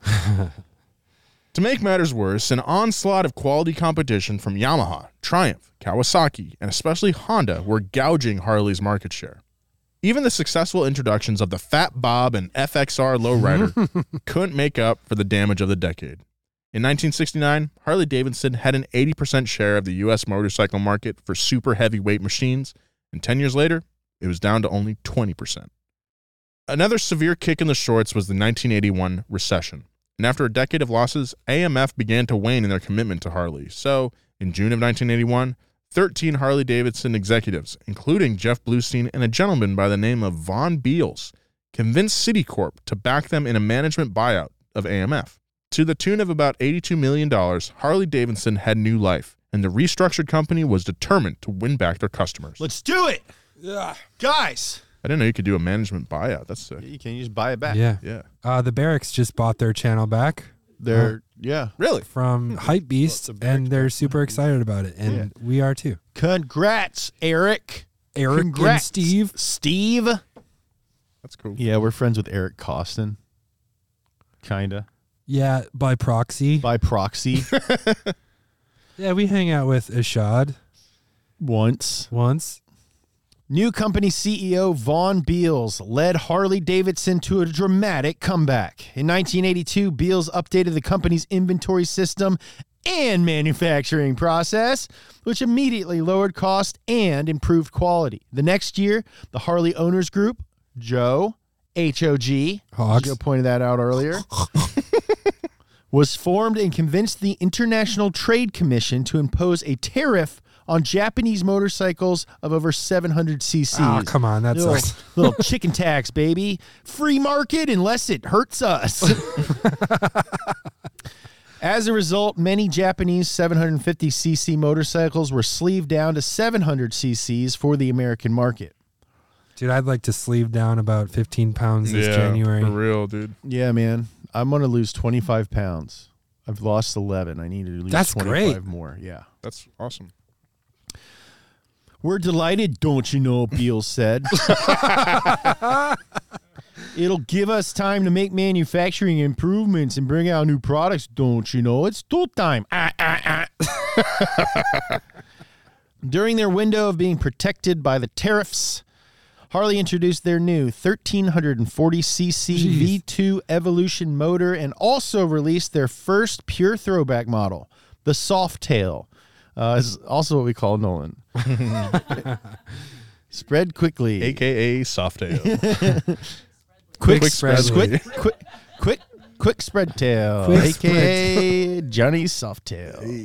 To make matters worse, an onslaught of quality competition from Yamaha, Triumph, Kawasaki, and especially Honda were gouging Harley's market share. Even the successful introductions of the Fat Bob and F X R lowrider couldn't make up for the damage of the decade. In nineteen sixty-nine, Harley-Davidson had an eighty percent share of the U S motorcycle market for super heavyweight machines, and ten years later, it was down to only twenty percent. Another severe kick in the shorts was the nineteen eighty-one recession, and after a decade of losses, A M F began to wane in their commitment to Harley. So, in June of nineteen eighty-one, thirteen Harley-Davidson executives, including Jeff Bluestein and a gentleman by the name of Von Beals, convinced Citicorp to back them in a management buyout of A M F. To the tune of about eighty-two million dollars, Harley-Davidson had new life, and the restructured company was determined to win back their customers. Let's do it! Yeah. Guys! I didn't know you could do a management buyout. That's sick. You can just buy it back. Yeah. Yeah. Uh, the Barracks just bought their channel back. They're, uh, yeah. Really? From Hypebeast, and they're super excited about it, and Yeah. we are too. Congrats, Eric. Eric Congrats, and Steve. Steve. That's cool. Yeah, we're friends with Eric Costin. Kinda. Yeah, by proxy. By proxy. Yeah, we hang out with Ishad Once. once. New company C E O Von Beals led Harley-Davidson to a dramatic comeback. In nineteen eighty-two, Beals updated the company's inventory system and manufacturing process, which immediately lowered cost and improved quality. The next year, the Harley Owners Group, Joe, H O G, Hogs. Joe pointed that out earlier, was formed and convinced the International Trade Commission to impose a tariff on Japanese motorcycles of over seven hundred c c. Oh, come on. That Little, sucks. little chicken tax, baby. Free market unless it hurts us. As a result, many Japanese seven hundred fifty c c motorcycles were sleeved down to seven hundred c c's for the American market. Dude, I'd like to sleeve down about fifteen pounds this yeah, January. for real, dude. Yeah, man. I'm going to lose twenty-five pounds. I've lost eleven. I need to lose That's twenty-five great. more. Yeah. That's awesome. We're delighted, don't you know, Beals said. It'll give us time to make manufacturing improvements and bring out new products, don't you know? It's tool time. Ah, ah, ah. During their window of being protected by the tariffs, Harley introduced their new thirteen forty c c Jeez. V two Evolution motor and also released their first pure throwback model, the Softail. Uh, is also what we call Nolan. Spread quickly. A K A Softail. quick, Quick spread. Spreadly. Quick, quick, quick, quick spread tail. Quick A K A Johnny Softail.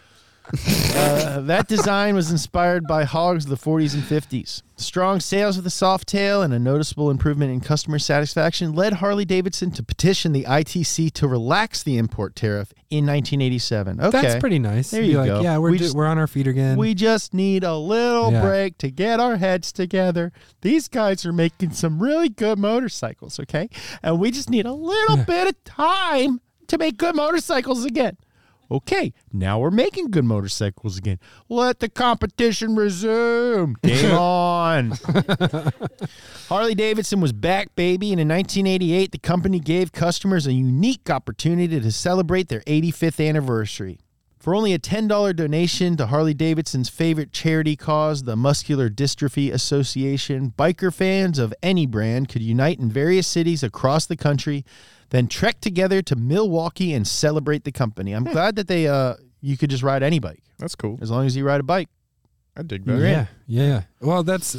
Uh, that design was inspired by hogs of the forties and fifties. Strong sales of the Softail and a noticeable improvement in customer satisfaction led Harley-Davidson to petition the I T C to relax the import tariff in nineteen eighty-seven. Okay. That's pretty nice. There Be you like, go. Yeah, we're We do- just- we're on our feet again. We just need a little Yeah. break to get our heads together. These guys are making some really good motorcycles, okay? And we just need a little bit of time to make good motorcycles again. Okay, now we're making good motorcycles again. Let the competition resume. Game on. Harley-Davidson was back, baby, and in nineteen eighty-eight, the company gave customers a unique opportunity to celebrate their eighty-fifth anniversary. For only a ten dollars donation to Harley-Davidson's favorite charity cause, the Muscular Dystrophy Association, biker fans of any brand could unite in various cities across the country, then trek together to Milwaukee and celebrate the company. I'm glad that they uh you could just ride any bike That's cool. as long as you ride a bike. I dig that. You're in. yeah, yeah, yeah. Well, that's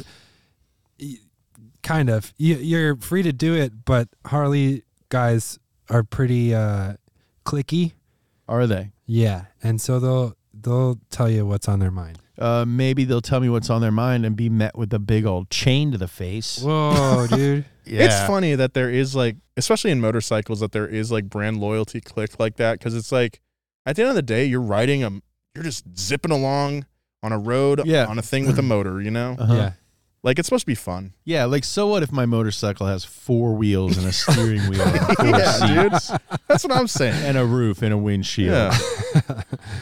y- kind of. You, you're free to do it, but Harley guys are pretty uh, cliquey. Are they? Yeah, and so they'll they'll tell you what's on their mind. Uh, maybe they'll tell me what's on their mind and be met with a big old chain to the face. Whoa, dude. Yeah. It's funny that there is like, especially in motorcycles, that there is like brand loyalty click like that. Cause it's like, at the end of the day, you're riding a, you're just zipping along on a road Yeah. on a thing with a motor, you know? Uh-huh. Yeah. Like it's supposed to be fun. Yeah, like so what if my motorcycle has four wheels and a steering wheel and four Yeah, seats That's what I'm saying. and a roof and a windshield? Yeah.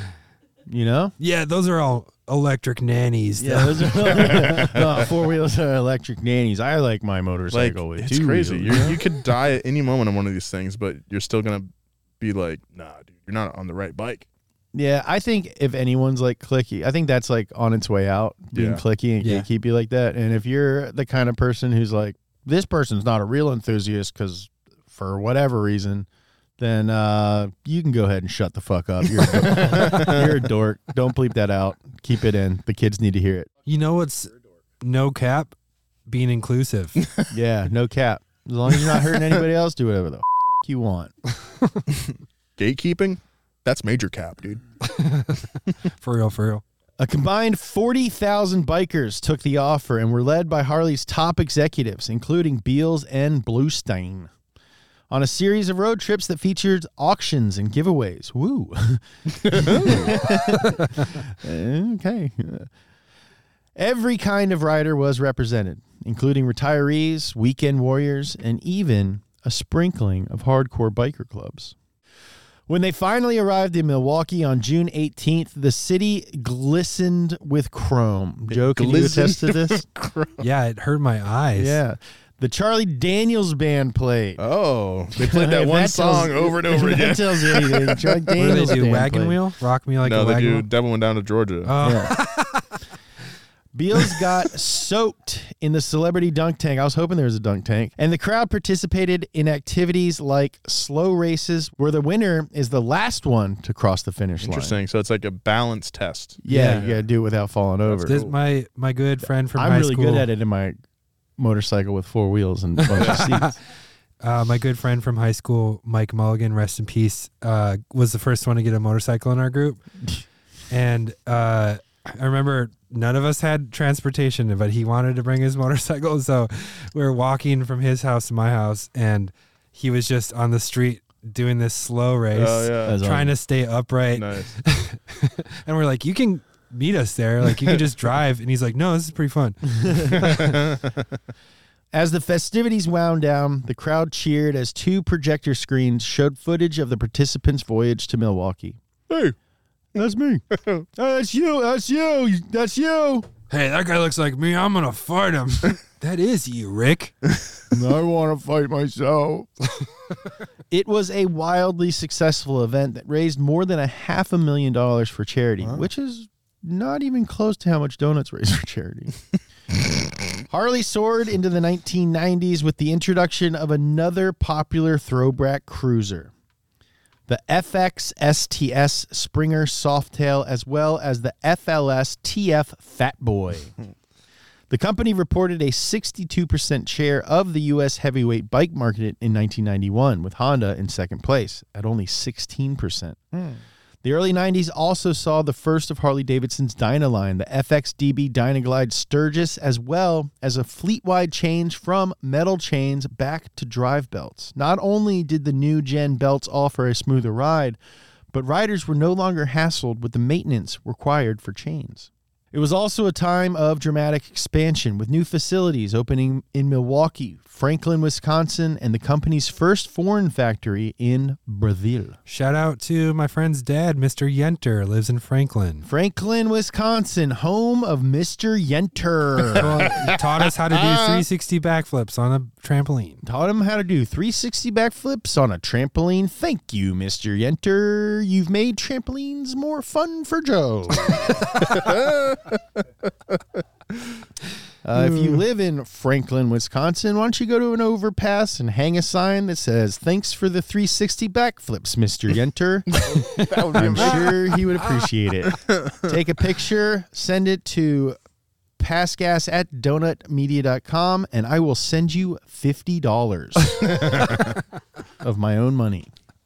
You know? Yeah, those are all electric nannies. Yeah, those are no, four wheels are electric nannies. I like my Like motorcycle with it's two crazy. wheels. You you could die at any moment on one of these things, but you're still gonna be like, nah, dude, you're not on the right bike. Yeah, I think if anyone's like clicky, I think that's like on its way out, being Yeah. clicky and Yeah. keep you like that. And if you're the kind of person who's like, this person's not a real enthusiast because for whatever reason, then uh, you can go ahead and shut the fuck up. You're a, dork. You're a dork. Don't bleep that out. Keep it in. The kids need to hear it. You know what's no cap? Being inclusive. Yeah, no cap. As long as you're not hurting anybody else, do whatever the f- you want. Gatekeeping, that's major cap, dude. For real, for real. A combined forty thousand bikers took the offer and were led by Harley's top executives, including Beals and Bluestein, on a series of road trips that featured auctions and giveaways. Woo. Okay. Every kind of rider was represented, including retirees, weekend warriors, and even a sprinkling of hardcore biker clubs. When they finally arrived in Milwaukee on June eighteenth, the city glistened with chrome. Joe, can you glistened attest to this? Yeah, it hurt my eyes. Yeah. The Charlie Daniels Band played. Oh, they played that If one tells- song over and over if again. That tells you anything. Charlie What do Daniels they do? Band Wagon played. wheel? Rock me like no, a they wagon do wheel? Devil Went Down to Georgia. Oh. Yeah. Beals got soaked in the celebrity dunk tank. I was hoping there was a dunk tank. And the crowd participated in activities like slow races, where the winner is the last one to cross the finish line. Interesting. So it's like a balance test. Yeah, Yeah. you got to do it without falling over. This, my my good friend from I'm high really school. good at it in my motorcycle with four wheels and a bunch of seats. Uh, my good friend from high school, Mike Mulligan, rest in peace, uh, was the first one to get a motorcycle in our group. And uh, I remember none of us had transportation, but he wanted to bring his motorcycle. So we were walking from his house to my house, and he was just on the street doing this slow race, Oh, yeah. That's trying awesome. to stay upright. Nice. And we're like, you can meet us there. Like, you can just drive. And he's like, no, this is pretty fun. As the festivities wound down, the crowd cheered as two projector screens showed footage of the participants' voyage to Milwaukee. Hey, that's me. Oh, that's you. That's you. That's you. Hey, that guy looks like me. I'm going to fight him. That is you, Rick. I want to fight myself. It was a wildly successful event that raised more than a half a million dollars for charity, which is not even close to how much donuts raise for charity. Harley soared into the nineteen nineties with the introduction of another popular throwback cruiser, the F X S T S Springer Softail, as well as the F L S T F Fat Boy. The company reported a sixty-two percent share of the U S heavyweight bike market in nineteen ninety-one, with Honda in second place at only sixteen percent. Mm. The early nineties also saw the first of Harley-Davidson's Dyna line, the F X D B Dynaglide Sturgis, as well as a fleet-wide change from metal chains back to drive belts. Not only did the new gen belts offer a smoother ride, but riders were no longer hassled with the maintenance required for chains. It was also a time of dramatic expansion, with new facilities opening in Milwaukee, Franklin, Wisconsin, and the company's first foreign factory in Brazil. Shout out to my friend's dad, Mister Yenter, lives in Franklin. Franklin, Wisconsin, home of Mister Yenter. Well, he taught us how to do three sixty backflips on a trampoline. Taught him how to do three sixty backflips on a trampoline. Thank you, Mister Yenter. You've made trampolines more fun for Joe. Uh, if you live in Franklin, Wisconsin, why don't you go to an overpass and hang a sign that says, "Thanks for the three sixty backflips, Mister Yenter." That would be I'm amazing. sure he would appreciate it. Take a picture, send it to passgas at donut media dot com, and I will send you fifty dollars of my own money.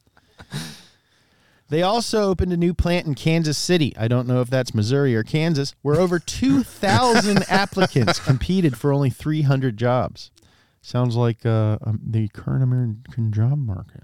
They also opened a new plant in Kansas City. I don't know if that's Missouri or Kansas, where over two thousand applicants competed for only three hundred jobs. Sounds like uh, um, the current American job market.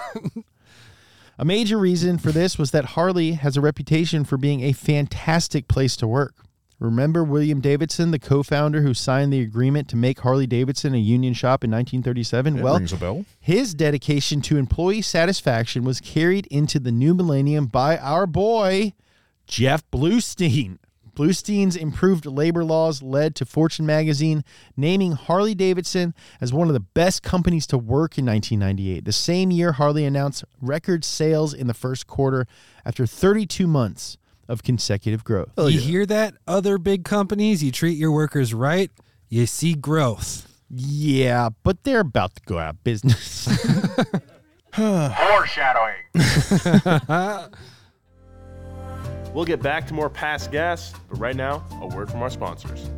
A major reason for this was that Harley has a reputation for being a fantastic place to work. Remember William Davidson, the co-founder who signed the agreement to make Harley-Davidson a union shop in nineteen thirty-seven? That well, rings a bell. His dedication to employee satisfaction was carried into the new millennium by our boy, Jeff Bluestein. Bluestein's improved labor laws led to Fortune magazine naming Harley-Davidson as one of the best companies to work in nineteen ninety-eight. The same year, Harley announced record sales in the first quarter after thirty-two months of consecutive growth. You hear that? Other big companies, you treat your workers right, you see growth. Yeah, but they're about to go out of business. Foreshadowing. We'll get back to more past gas, but right now, a word from our sponsors.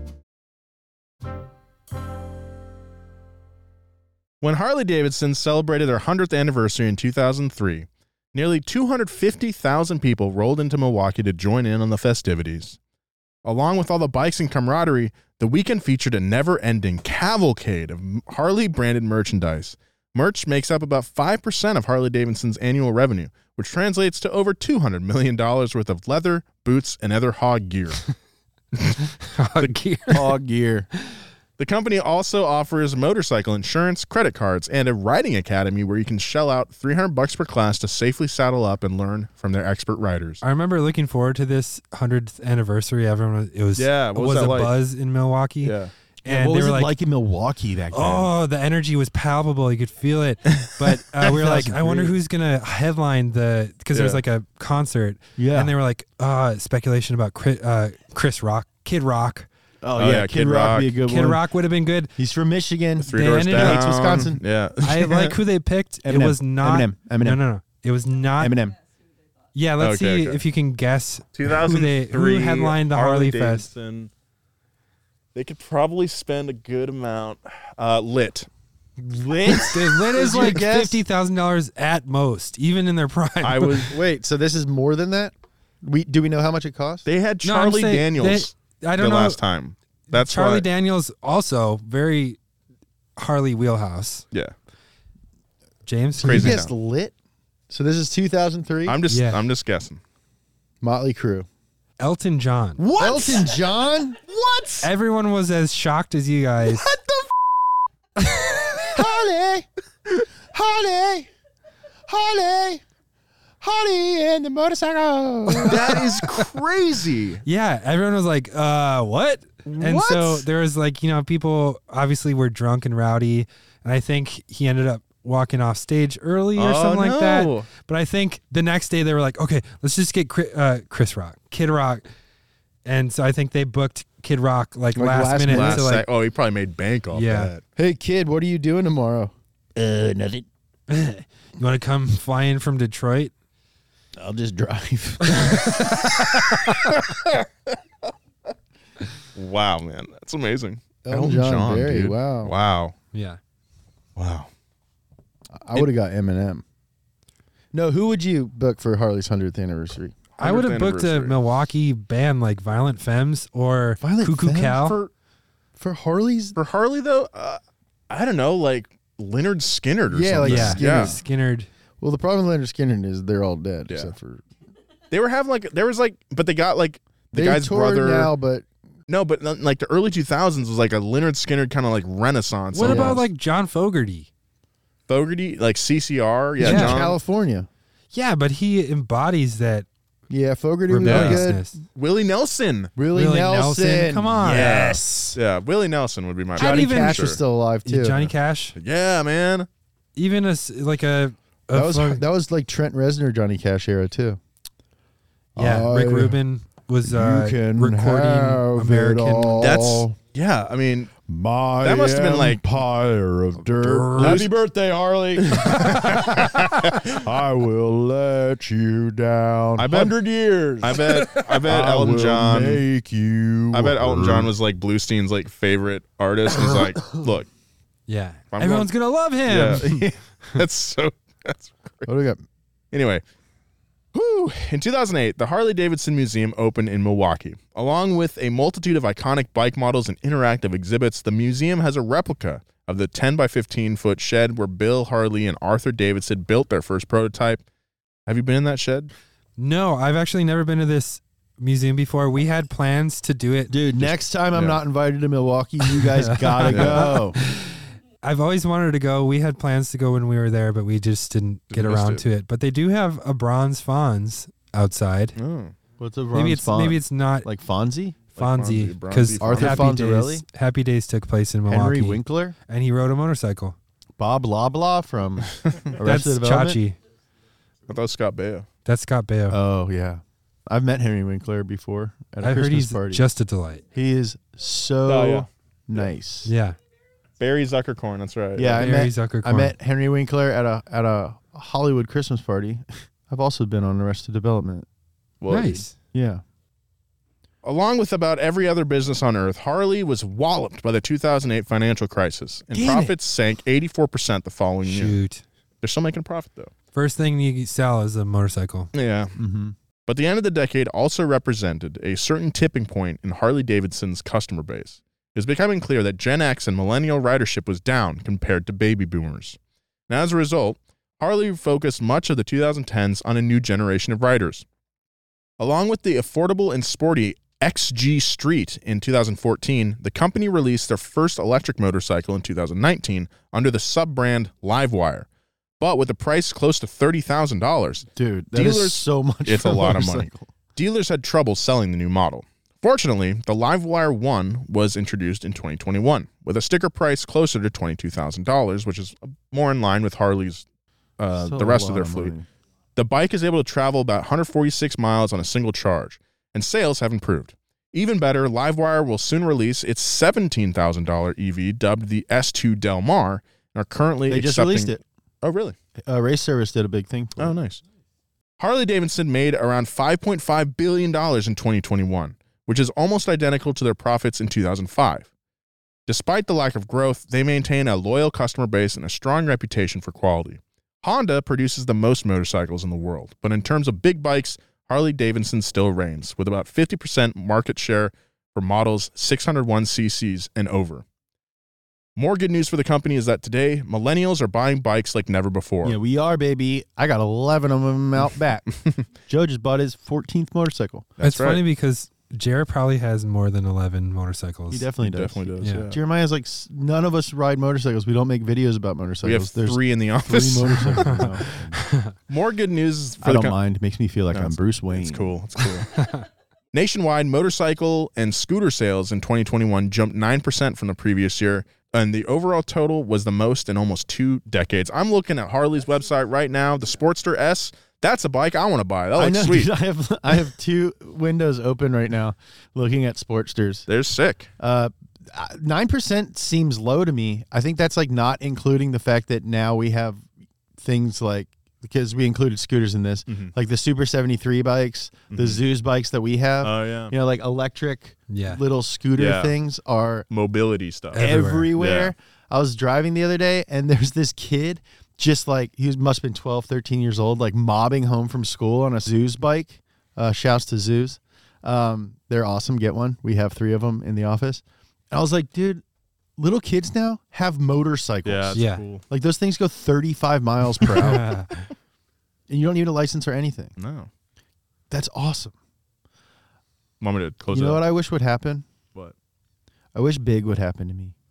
When Harley-Davidson celebrated their one hundredth anniversary in two thousand three, nearly two hundred fifty thousand people rolled into Milwaukee to join in on the festivities. Along with all the bikes and camaraderie, the weekend featured a never-ending cavalcade of Harley-branded merchandise. Merch makes up about five percent of Harley-Davidson's annual revenue, which translates to over two hundred million dollars worth of leather, boots, and other hog gear. Hog gear. Hog gear. The company also offers motorcycle insurance, credit cards, and a riding academy where you can shell out three hundred bucks per class to safely saddle up and learn from their expert riders. I remember looking forward to this one hundredth anniversary. Everyone was, it was, Yeah, it what was was that a like? buzz in Milwaukee. Yeah. And what they was were it like, like in Milwaukee that day? oh, the energy was palpable. You could feel it. But uh, we were like, I wonder who's going to headline the, because there was Yeah. like a concert. Yeah. And they were like, uh, speculation about Chris, uh, Chris Rock, Kid Rock. Oh, Oh, yeah, yeah, Kid, Kid Rock Rock. would be a good Kid one. Rock would have been good. He's from Michigan. Three They doors ended down. up- Wisconsin. Yeah. I like who they picked. It Eminem. was not. Eminem. Eminem. No, no, no. It was not. Eminem. Yeah, let's Okay, see okay. if you can guess two who, thousand they, three, who headlined the Harley Fest. Davidson. They could probably spend a good amount. Uh, lit. Lit? Dude, Lit is Did you like guess? fifty thousand dollars at most, even in their prime. I was. Wait, so this is more than that? We Do we know how much it costs? They had No, I'm Charlie saying Daniels they- I don't the know. last time. That's Charlie why- Daniels also very Harley wheelhouse. Yeah. James, You Crazy guessed town. Lit? So this is two thousand three? I'm just. Yeah. I'm just guessing. Motley Crue. Elton John. What? Elton John? What? Everyone was as shocked as you guys. Harley! Harley! Harley! Harley and the motorcycle! That is crazy. Yeah, everyone was like, uh, what? And What? so there was like, you know, people obviously were drunk and rowdy. And I think he ended up walking off stage early or Oh, something like no. that. But I think the next day they were like, okay, let's just get Chris, uh, Chris Rock, Kid Rock. And so I think they booked Kid Rock like, Like last, last minute. Last to, like, sec- oh, he probably made bank off Yeah. that. Hey, kid, what are you doing tomorrow? Uh, nothing. you want to come fly in from Detroit? I'll just drive. Wow, man, that's That's amazing. Elton John, Barry, dude. wow. Wow. Yeah. Wow. I would have got Eminem. No, who would you book for Harley's hundredth anniversary? I would have booked a anniversary. Milwaukee band like Violent Femmes or Violent Cuckoo Femmes? Cow. For For Harley's? for Harley though, uh, I don't know, like Leonard Skinnerd or Yeah, something. like yeah, Skinner. Skinnerd. Well, the problem with Leonard Skinner is they're all dead, Yeah. except for They were having like there was like, but they got like the they guy's tour brother. now, but No, but uh, like the early two thousands was like a Leonard Skinner kind of like renaissance. What about almost. like John Fogerty? Fogerty, like C C R? Yeah, Yeah. John. California. Yeah, but he embodies that Yeah, Fogerty was good. rebelliousness. Willie Nelson. Willie, Willie Nelson. Nelson, come on. Yes. Yeah, Willie Nelson would be my Johnny even- Cash sure. was still alive too. Johnny Cash. Yeah, man. Even a s- like a, a That was fuck- that was like Trent Reznor, Johnny Cash era too. yeah. Rick I- Rubin was uh, you can recording have American. It all. That's yeah. I mean, My That must have been like- empire of dirt. Dirt. Happy birthday, Harley! I will let you down. I bet- Hundred years. I bet. I bet I Elton will John. make you. I bet Elton hurt. John was like Bluestein's like favorite artist. He's like, look, Yeah, I'm everyone's gonna love him. yeah, that's so. That's What do we got? Anyway, whew. In two thousand eight, the Harley-Davidson Museum opened in Milwaukee. Along with a multitude of iconic bike models and interactive exhibits, the museum has a replica of the ten by fifteen foot shed where Bill Harley and Arthur Davidson built their first prototype. Have you been in that shed? No, I've actually never been to this museum before. We had plans to do it. Dude, next time I'm yeah. not invited to Milwaukee, you guys gotta go. I've always wanted to go. We had plans to go when we were there, but we just didn't get Missed around it. to it. But they do have a bronze Fonz outside. Oh. What's a Maybe it's maybe it's not like Fonzie? Fonzie Fonzie, because Bronzy Arthur Happy Fonzarelli? Days, Happy Days took place in Milwaukee, Henry Winkler, and he rode a motorcycle. Bob Loblaw from That's Arrested Development. Chachi. I thought Scott Baio. That's Scott Baio. Oh yeah, I've met Henry Winkler before at a I Christmas heard he's party. just a delight. He is so Oh, yeah. nice. Yeah, Barry Zuckercorn, that's right. Yeah, I Barry met Zuckercorn. I met Henry Winkler at a at a Hollywood Christmas party. I've also been on Arrested Development. Well, nice. Yeah. Along with about every other business on earth, Harley was walloped by the two thousand eight financial crisis, and Damn it. profits sank eighty-four percent the following year. Shoot. They're still making a profit, though. First thing you sell is a motorcycle. Yeah. Mm-hmm. But the end of the decade also represented a certain tipping point in Harley-Davidson's customer base. It was becoming clear that Gen X and millennial ridership was down compared to baby boomers. And as a result, Harley focused much of the twenty tens on a new generation of riders. Along with the affordable and sporty X G Street in two thousand fourteen, the company released their first electric motorcycle in two thousand nineteen under the sub-brand Livewire. But with a price close to thirty thousand dollars, Dude, that is Dealers- so much. it's for a lot of money. motorcycle. dealers had trouble selling the new model. Fortunately, the Livewire one was introduced in twenty twenty-one with a sticker price closer to twenty-two thousand dollars, which is more in line with Harley's, uh, Still the a rest of lot their fleet. money. The bike is able to travel about one hundred forty-six miles on a single charge, and sales have improved. Even better, Livewire will soon release its seventeen thousand dollars E V dubbed the S two Del Mar and are currently They just accepting... released it. Oh, really? Uh, Race Service did a big thing. For Oh, it. nice. Harley-Davidson made around five point five billion dollars in twenty twenty-one, which is almost identical to their profits in two thousand five. Despite the lack of growth, they maintain a loyal customer base and a strong reputation for quality. Honda produces the most motorcycles in the world, but in terms of big bikes, Harley-Davidson still reigns, with about fifty percent market share for models six hundred one c c's and over. More good news for the company is that today, millennials are buying bikes like never before. Yeah, we are, baby. I got eleven of them out back. Joe just bought his fourteenth motorcycle. That's It's right. funny because Jared probably has more than eleven motorcycles. He definitely He does. definitely does, Yeah. yeah. Jeremiah's like, s- none of us ride motorcycles. We don't make videos about motorcycles. We have There's three in the three office. motorcycles now. More good news for I the don't com- mind. Makes me feel like No, I'm it's- Bruce Wayne. It's cool. It's cool. Nationwide, motorcycle and scooter sales in twenty twenty-one jumped nine percent from the previous year, and the overall total was the most in almost two decades. I'm looking at Harley's website right now. The Sportster S, that's a bike I want to buy. That I looks know, sweet. dude, I have I have two windows open right now, looking at Sportsters. They're sick. Uh, nine percent seems low to me. I think that's like not including the fact that now we have things like because we included scooters in this, Mhm. like the Super seventy-three bikes, the Mhm. Zeus bikes that we have. Oh, yeah. You know, like electric Yeah. little scooter Yeah. things are Mobility stuff. Everywhere. everywhere. I was driving the other day, and there's this kid, just like, he was, must have been twelve, thirteen years old, like mobbing home from school on a Zeus bike. Uh, shouts to Zeus. Um, they're awesome. Get one. We have three of them in the office. And I was like, dude, little kids now have motorcycles. Yeah, that's Yeah. cool. Like those things go thirty-five miles per hour, and you don't need a license or anything. No. That's awesome. Want me to close You it know up? what I wish would happen? What? I wish big would happen to me.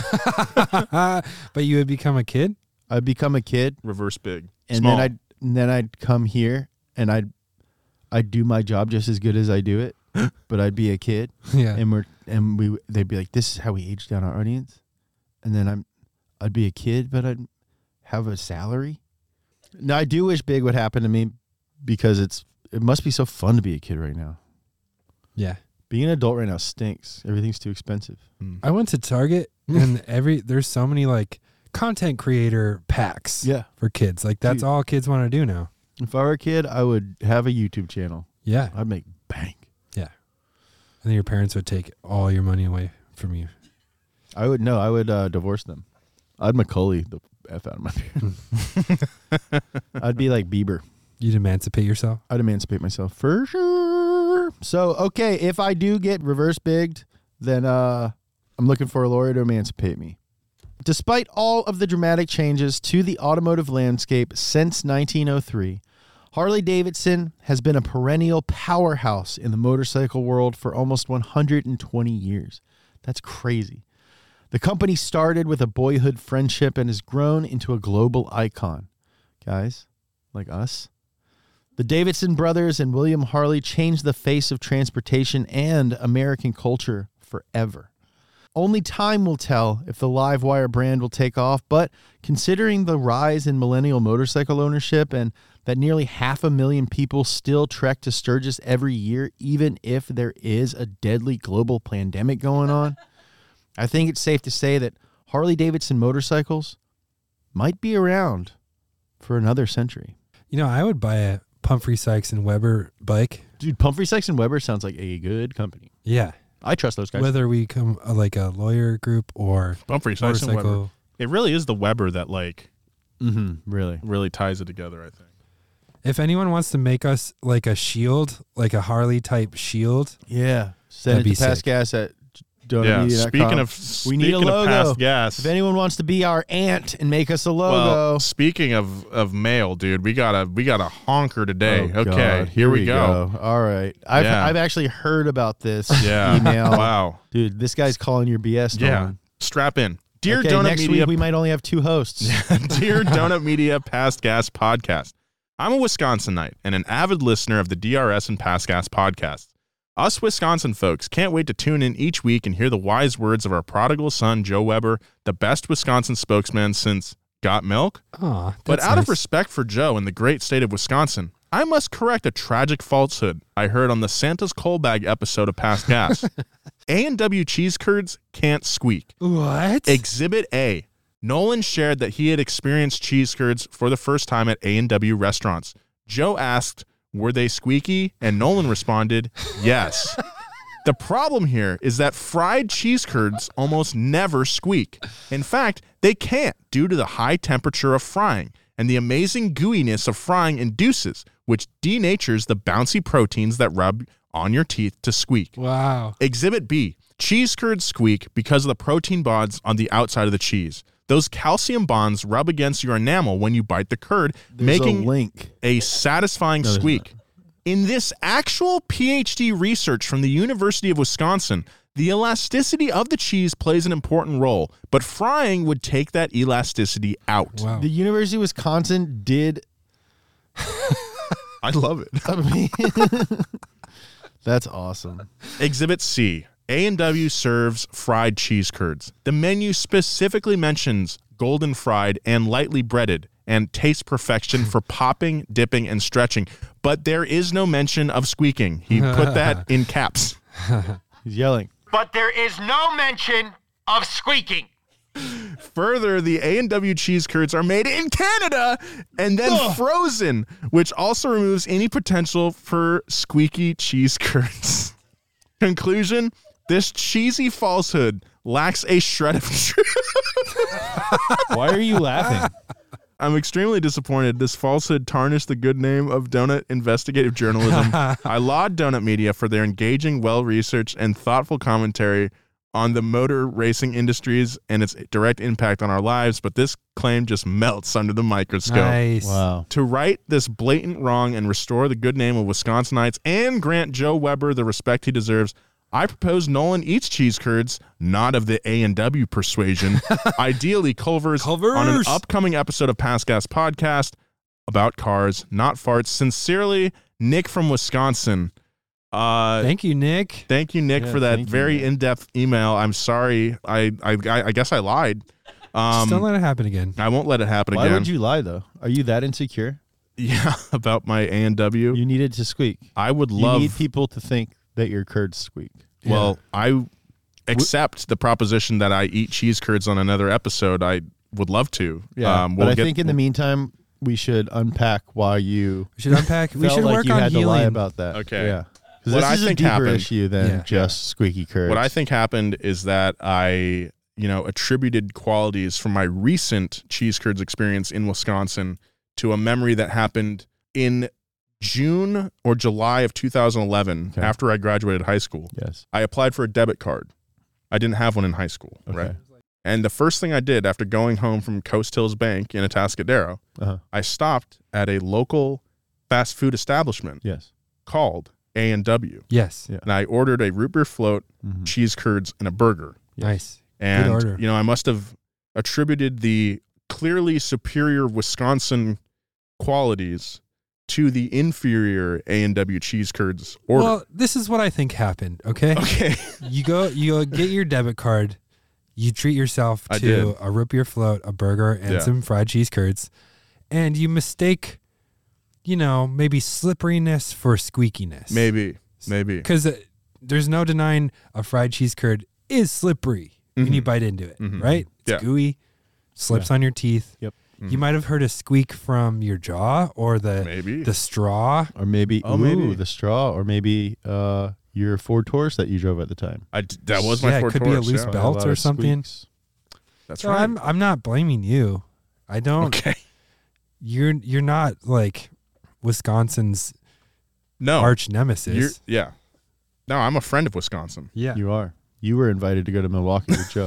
But you would become a kid? I'd become a kid, Reverse big. and Small. then I'd and then I'd come here, and I'd I'd do my job just as good as I do it, but I'd be a kid, Yeah. and we're and we they'd be like, this is how we age down our audience, and then I'm I'd be a kid, but I'd have a salary. Now I do wish big would happen to me, because it's it must be so fun to be a kid right now. Yeah. Being an adult right now stinks. Everything's too expensive. I went to Target and every there's so many like content creator packs Yeah. for kids. Like that's Dude. all kids want to do now. If I were a kid, I would have a YouTube channel. Yeah. I'd make bank. Yeah. And then your parents would take all your money away from you. I would no. I would uh, divorce them. I'd Macaulay the f out of my parents. I'd be like Bieber. You'd emancipate yourself? I'd emancipate myself for sure. So okay, if I do get reverse bigged, then uh, I'm looking for a lawyer to emancipate me. Despite all of the dramatic changes to the automotive landscape since nineteen oh three, Harley-Davidson has been a perennial powerhouse in the motorcycle world for almost one hundred twenty years. That's crazy. The company started with a boyhood friendship and has grown into a global icon. Guys, like us. The Davidson brothers and William Harley changed the face of transportation and American culture forever. Only time will tell if the Livewire brand will take off, but considering the rise in millennial motorcycle ownership and that nearly half a million people still trek to Sturgis every year, even if there is a deadly global pandemic going on, I think it's safe to say that Harley-Davidson motorcycles might be around for another century. You know, I would buy a Pumphrey Sykes and Weber bike. Dude, Pumphrey Sykes and Weber sounds like a good company. Yeah. I trust those guys. Whether we come uh, like a lawyer group or Pumphrey Sykes and Weber. motorcycle. It really is the Weber that like Mm-hmm, really. really ties it together, I think. If anyone wants to make us like a shield, like a Harley type shield, Yeah. Send That'd it be to Past sick. Gas at donut Yeah, media dot com. speaking of we need a speaking of logo. Past Gas. If anyone wants to be our aunt and make us a logo. Well, speaking of, of mail, dude, we got a we got a honker today. Oh, okay, God. here, we go. All right. I've Yeah. I've actually heard about this Yeah. email. Wow. Dude, this guy's calling your B S. Yeah. Nolan. Strap in. Dear okay, Donut next Media week we might only have two hosts. Dear Donut Media Past Gas Podcast. I'm a Wisconsinite and an avid listener of the D R S and Past Gas podcasts. Us Wisconsin folks can't wait to tune in each week and hear the wise words of our prodigal son, Joe Weber, the best Wisconsin spokesman since Got Milk. Aw, But that's out of nice. respect for Joe and the great state of Wisconsin, I must correct a tragic falsehood I heard on the Santa's Coal Bag episode of Past Gas. A and W cheese curds can't squeak. What? Exhibit A. Nolan shared that he had experienced cheese curds for the first time at A and W restaurants. Joe asked, were they squeaky? And Nolan responded, yes. The problem here is that fried cheese curds almost never squeak. In fact, they can't due to the high temperature of frying and the amazing gooiness of frying induces, which denatures the bouncy proteins that rub on your teeth to squeak. Wow. Exhibit B. Cheese curds squeak because of the protein bonds on the outside of the cheese. Those calcium bonds rub against your enamel when you bite the curd, There's making a link. a satisfying No, there's squeak. In this actual P H D research from the University of Wisconsin, the elasticity of the cheese plays an important role, but frying would take that elasticity out. Wow. The University of Wisconsin did. I love it. I mean, that's awesome. Exhibit C. A and W serves fried cheese curds. The menu specifically mentions golden fried and lightly breaded and taste perfection for popping, dipping, and stretching, but there is no mention of squeaking. He put that in caps. He's yelling. But there is no mention of squeaking. Further, the A and W cheese curds are made in Canada and then Ugh. frozen, which also removes any potential for squeaky cheese curds. Conclusion, this cheesy falsehood lacks a shred of truth. Why are you laughing? I'm extremely disappointed. This falsehood tarnished the good name of Donut investigative journalism. I laud Donut Media for their engaging, well-researched, and thoughtful commentary on the motor racing industries and its direct impact on our lives, but this claim just melts under the microscope. Nice. Wow. To right this blatant wrong and restore the good name of Wisconsinites and grant Joe Weber the respect he deserves, I propose Nolan eats cheese curds, not of the A and W persuasion, ideally Culver's, Culver's, on an upcoming episode of Past Gas Podcast about cars, not farts. Sincerely, Nick from Wisconsin. Uh, thank you, Nick. Thank you, Nick, Yeah, for that thank you, very Nick. in-depth email. I'm sorry. I I, I guess I lied. Um, Just don't let it happen again. I won't let it happen Why again. would you lie, though? Are you that insecure? Yeah, about my A and W. You needed to squeak. I would You love. need people to think that your curds squeak. Well, I accept the proposition that I eat cheese curds on another episode. I would love to. Yeah, Um, but we'll I get- think in the meantime, we should unpack why you We should unpack. we felt should like work you on had to lie healing. about that. Okay. Yeah. Because What this I is think a deeper happened- issue than Yeah. just squeaky curds. What I think happened is that I, you know, attributed qualities from my recent cheese curds experience in Wisconsin to a memory that happened in June or July of two thousand eleven, Okay. after I graduated high school. Yes. I applied for a debit card. I didn't have one in high school, Okay. right? And the first thing I did after going home from Coast Hills Bank in Atascadero, Uh-huh. I stopped at a local fast food establishment Yes. called A and W. Yes. Yeah. And I ordered a root beer float, Mhm. cheese curds, and a burger. Nice. And, order. you know, I must have attributed the clearly superior Wisconsin qualities to the inferior A and W cheese curds order. Well, this is what I think happened. Okay. okay. You go. You go get your debit card. You treat yourself I to did. a root beer float, a burger, and Yeah. some fried cheese curds, and you mistake, you know, maybe slipperiness for squeakiness. Maybe. Maybe. Because uh, there's no denying a fried cheese curd is slippery when you bite into it, Mhm. right? It's Yeah. gooey, slips on your teeth. Yep. You might have heard a squeak from your jaw or the Maybe. the straw. Or maybe, Oh, ooh, maybe. the straw, or maybe uh, your Ford Taurus that you drove at the time. I d- that was my Yeah, it Ford could be a Taurus, loose yeah. belt. Belt A lot or of something. squeaks. That's So right. I'm I'm not blaming you. I don't. okay. You're you're not like Wisconsin's No. arch nemesis. You're, yeah. No, I'm a friend of Wisconsin. yeah. You are. You were invited to go to Milwaukee with Joe.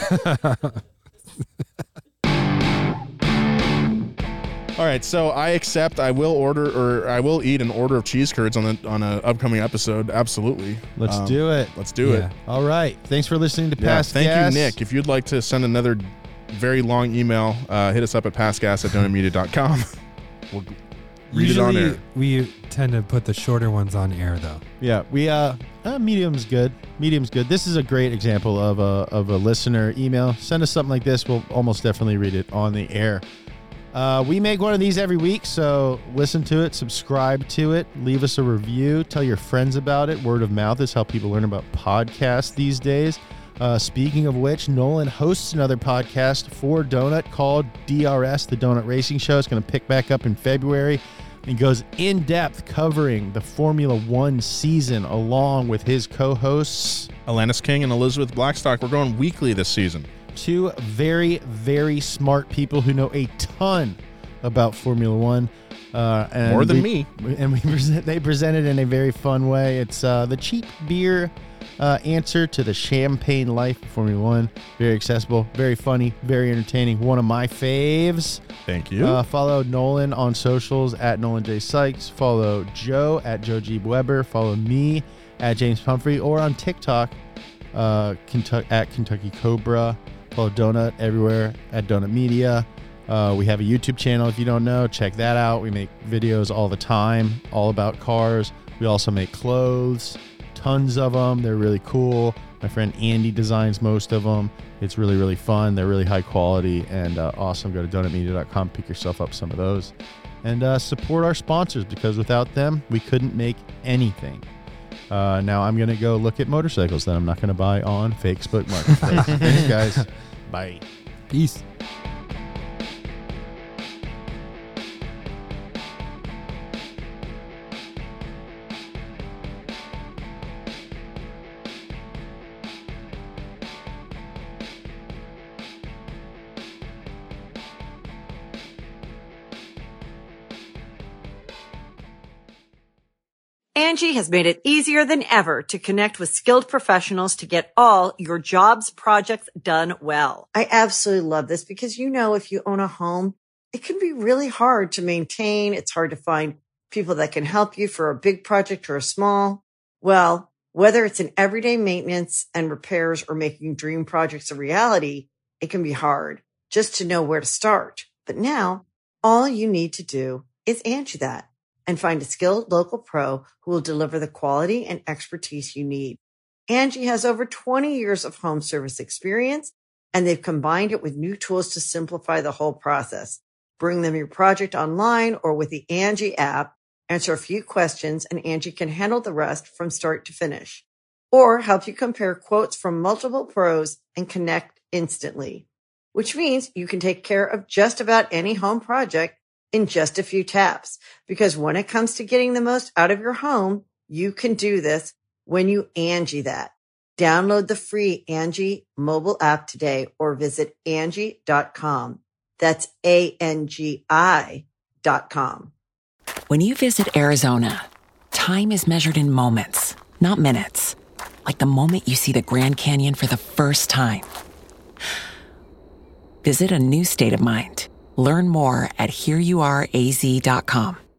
All right, so I accept. I will order, or I will eat an order of cheese curds on the on an upcoming episode. Absolutely. Let's Um, do it. Let's do Yeah. it. All right. Thanks for listening to Yeah, Past thank Gas. you, Nick. If you'd like to send another very long email, uh, hit us up at passgas at donut media dot com. We'll read Usually it on air. we tend to put the shorter ones on air though. Yeah, we uh, uh medium's good. Medium's good. This is a great example of a of a listener email. Send us something like this. We'll almost definitely read it on the air. Uh, we make one of these every week, so listen to it, subscribe to it, leave us a review, tell your friends about it. Word of mouth is how people learn about podcasts these days. Uh, speaking of which, Nolan hosts another podcast for Donut called D R S, the Donut Racing Show. It's going to pick back up in February and goes in depth covering the Formula One season along with his co-hosts. Alanis King and Elizabeth Blackstock. We're going weekly this season. Two very, very smart people who know a ton about Formula One. Uh, and More than we- me. And we present, they present it in a very fun way. It's uh, the cheap beer uh, answer to the champagne life of Formula One. Very accessible, very funny, very entertaining. One of my faves. Thank you. Uh, follow Nolan on socials at Nolan J. Sykes. Follow Joe at Joe G. Weber. Follow me at James Pumphrey, or on TikTok uh, Kentucky, at Kentucky Cobra. Follow Donut everywhere at Donut Media. Uh, we have a YouTube channel. If you don't know, check that out. We make videos all the time, all about cars. We also make clothes, tons of them. They're really cool. My friend Andy designs most of them. It's really, really fun. They're really high quality and uh, awesome. Go to donut media dot com, pick yourself up some of those. And uh, support our sponsors, because without them, we couldn't make anything. Uh, now I'm going to go look at motorcycles that I'm not going to buy on Facebook Marketplace. Thanks, guys. Bye. Peace. Angie has made it easier than ever to connect with skilled professionals to get all your jobs projects done well. I absolutely love this because, you know, if you own a home, it can be really hard to maintain. It's hard to find people that can help you for a big project or a small. Well, whether it's in everyday maintenance and repairs or making dream projects a reality, it can be hard just to know where to start. But now all you need to do is Angie that and find a skilled local pro who will deliver the quality and expertise you need. Angie has over twenty years of home service experience, and they've combined it with new tools to simplify the whole process. Bring them your project online or with the Angie app, answer a few questions, and Angie can handle the rest from start to finish. Or help you compare quotes from multiple pros and connect instantly, which means you can take care of just about any home project in just a few taps. Because when it comes to getting the most out of your home, you can do this when you Angie that. Download the free Angie mobile app today or visit Angie dot com. That's A N G I dot com. When you visit Arizona, time is measured in moments, not minutes. Like the moment you see the Grand Canyon for the first time. Visit a new state of mind. Learn more at here you are A Z dot com.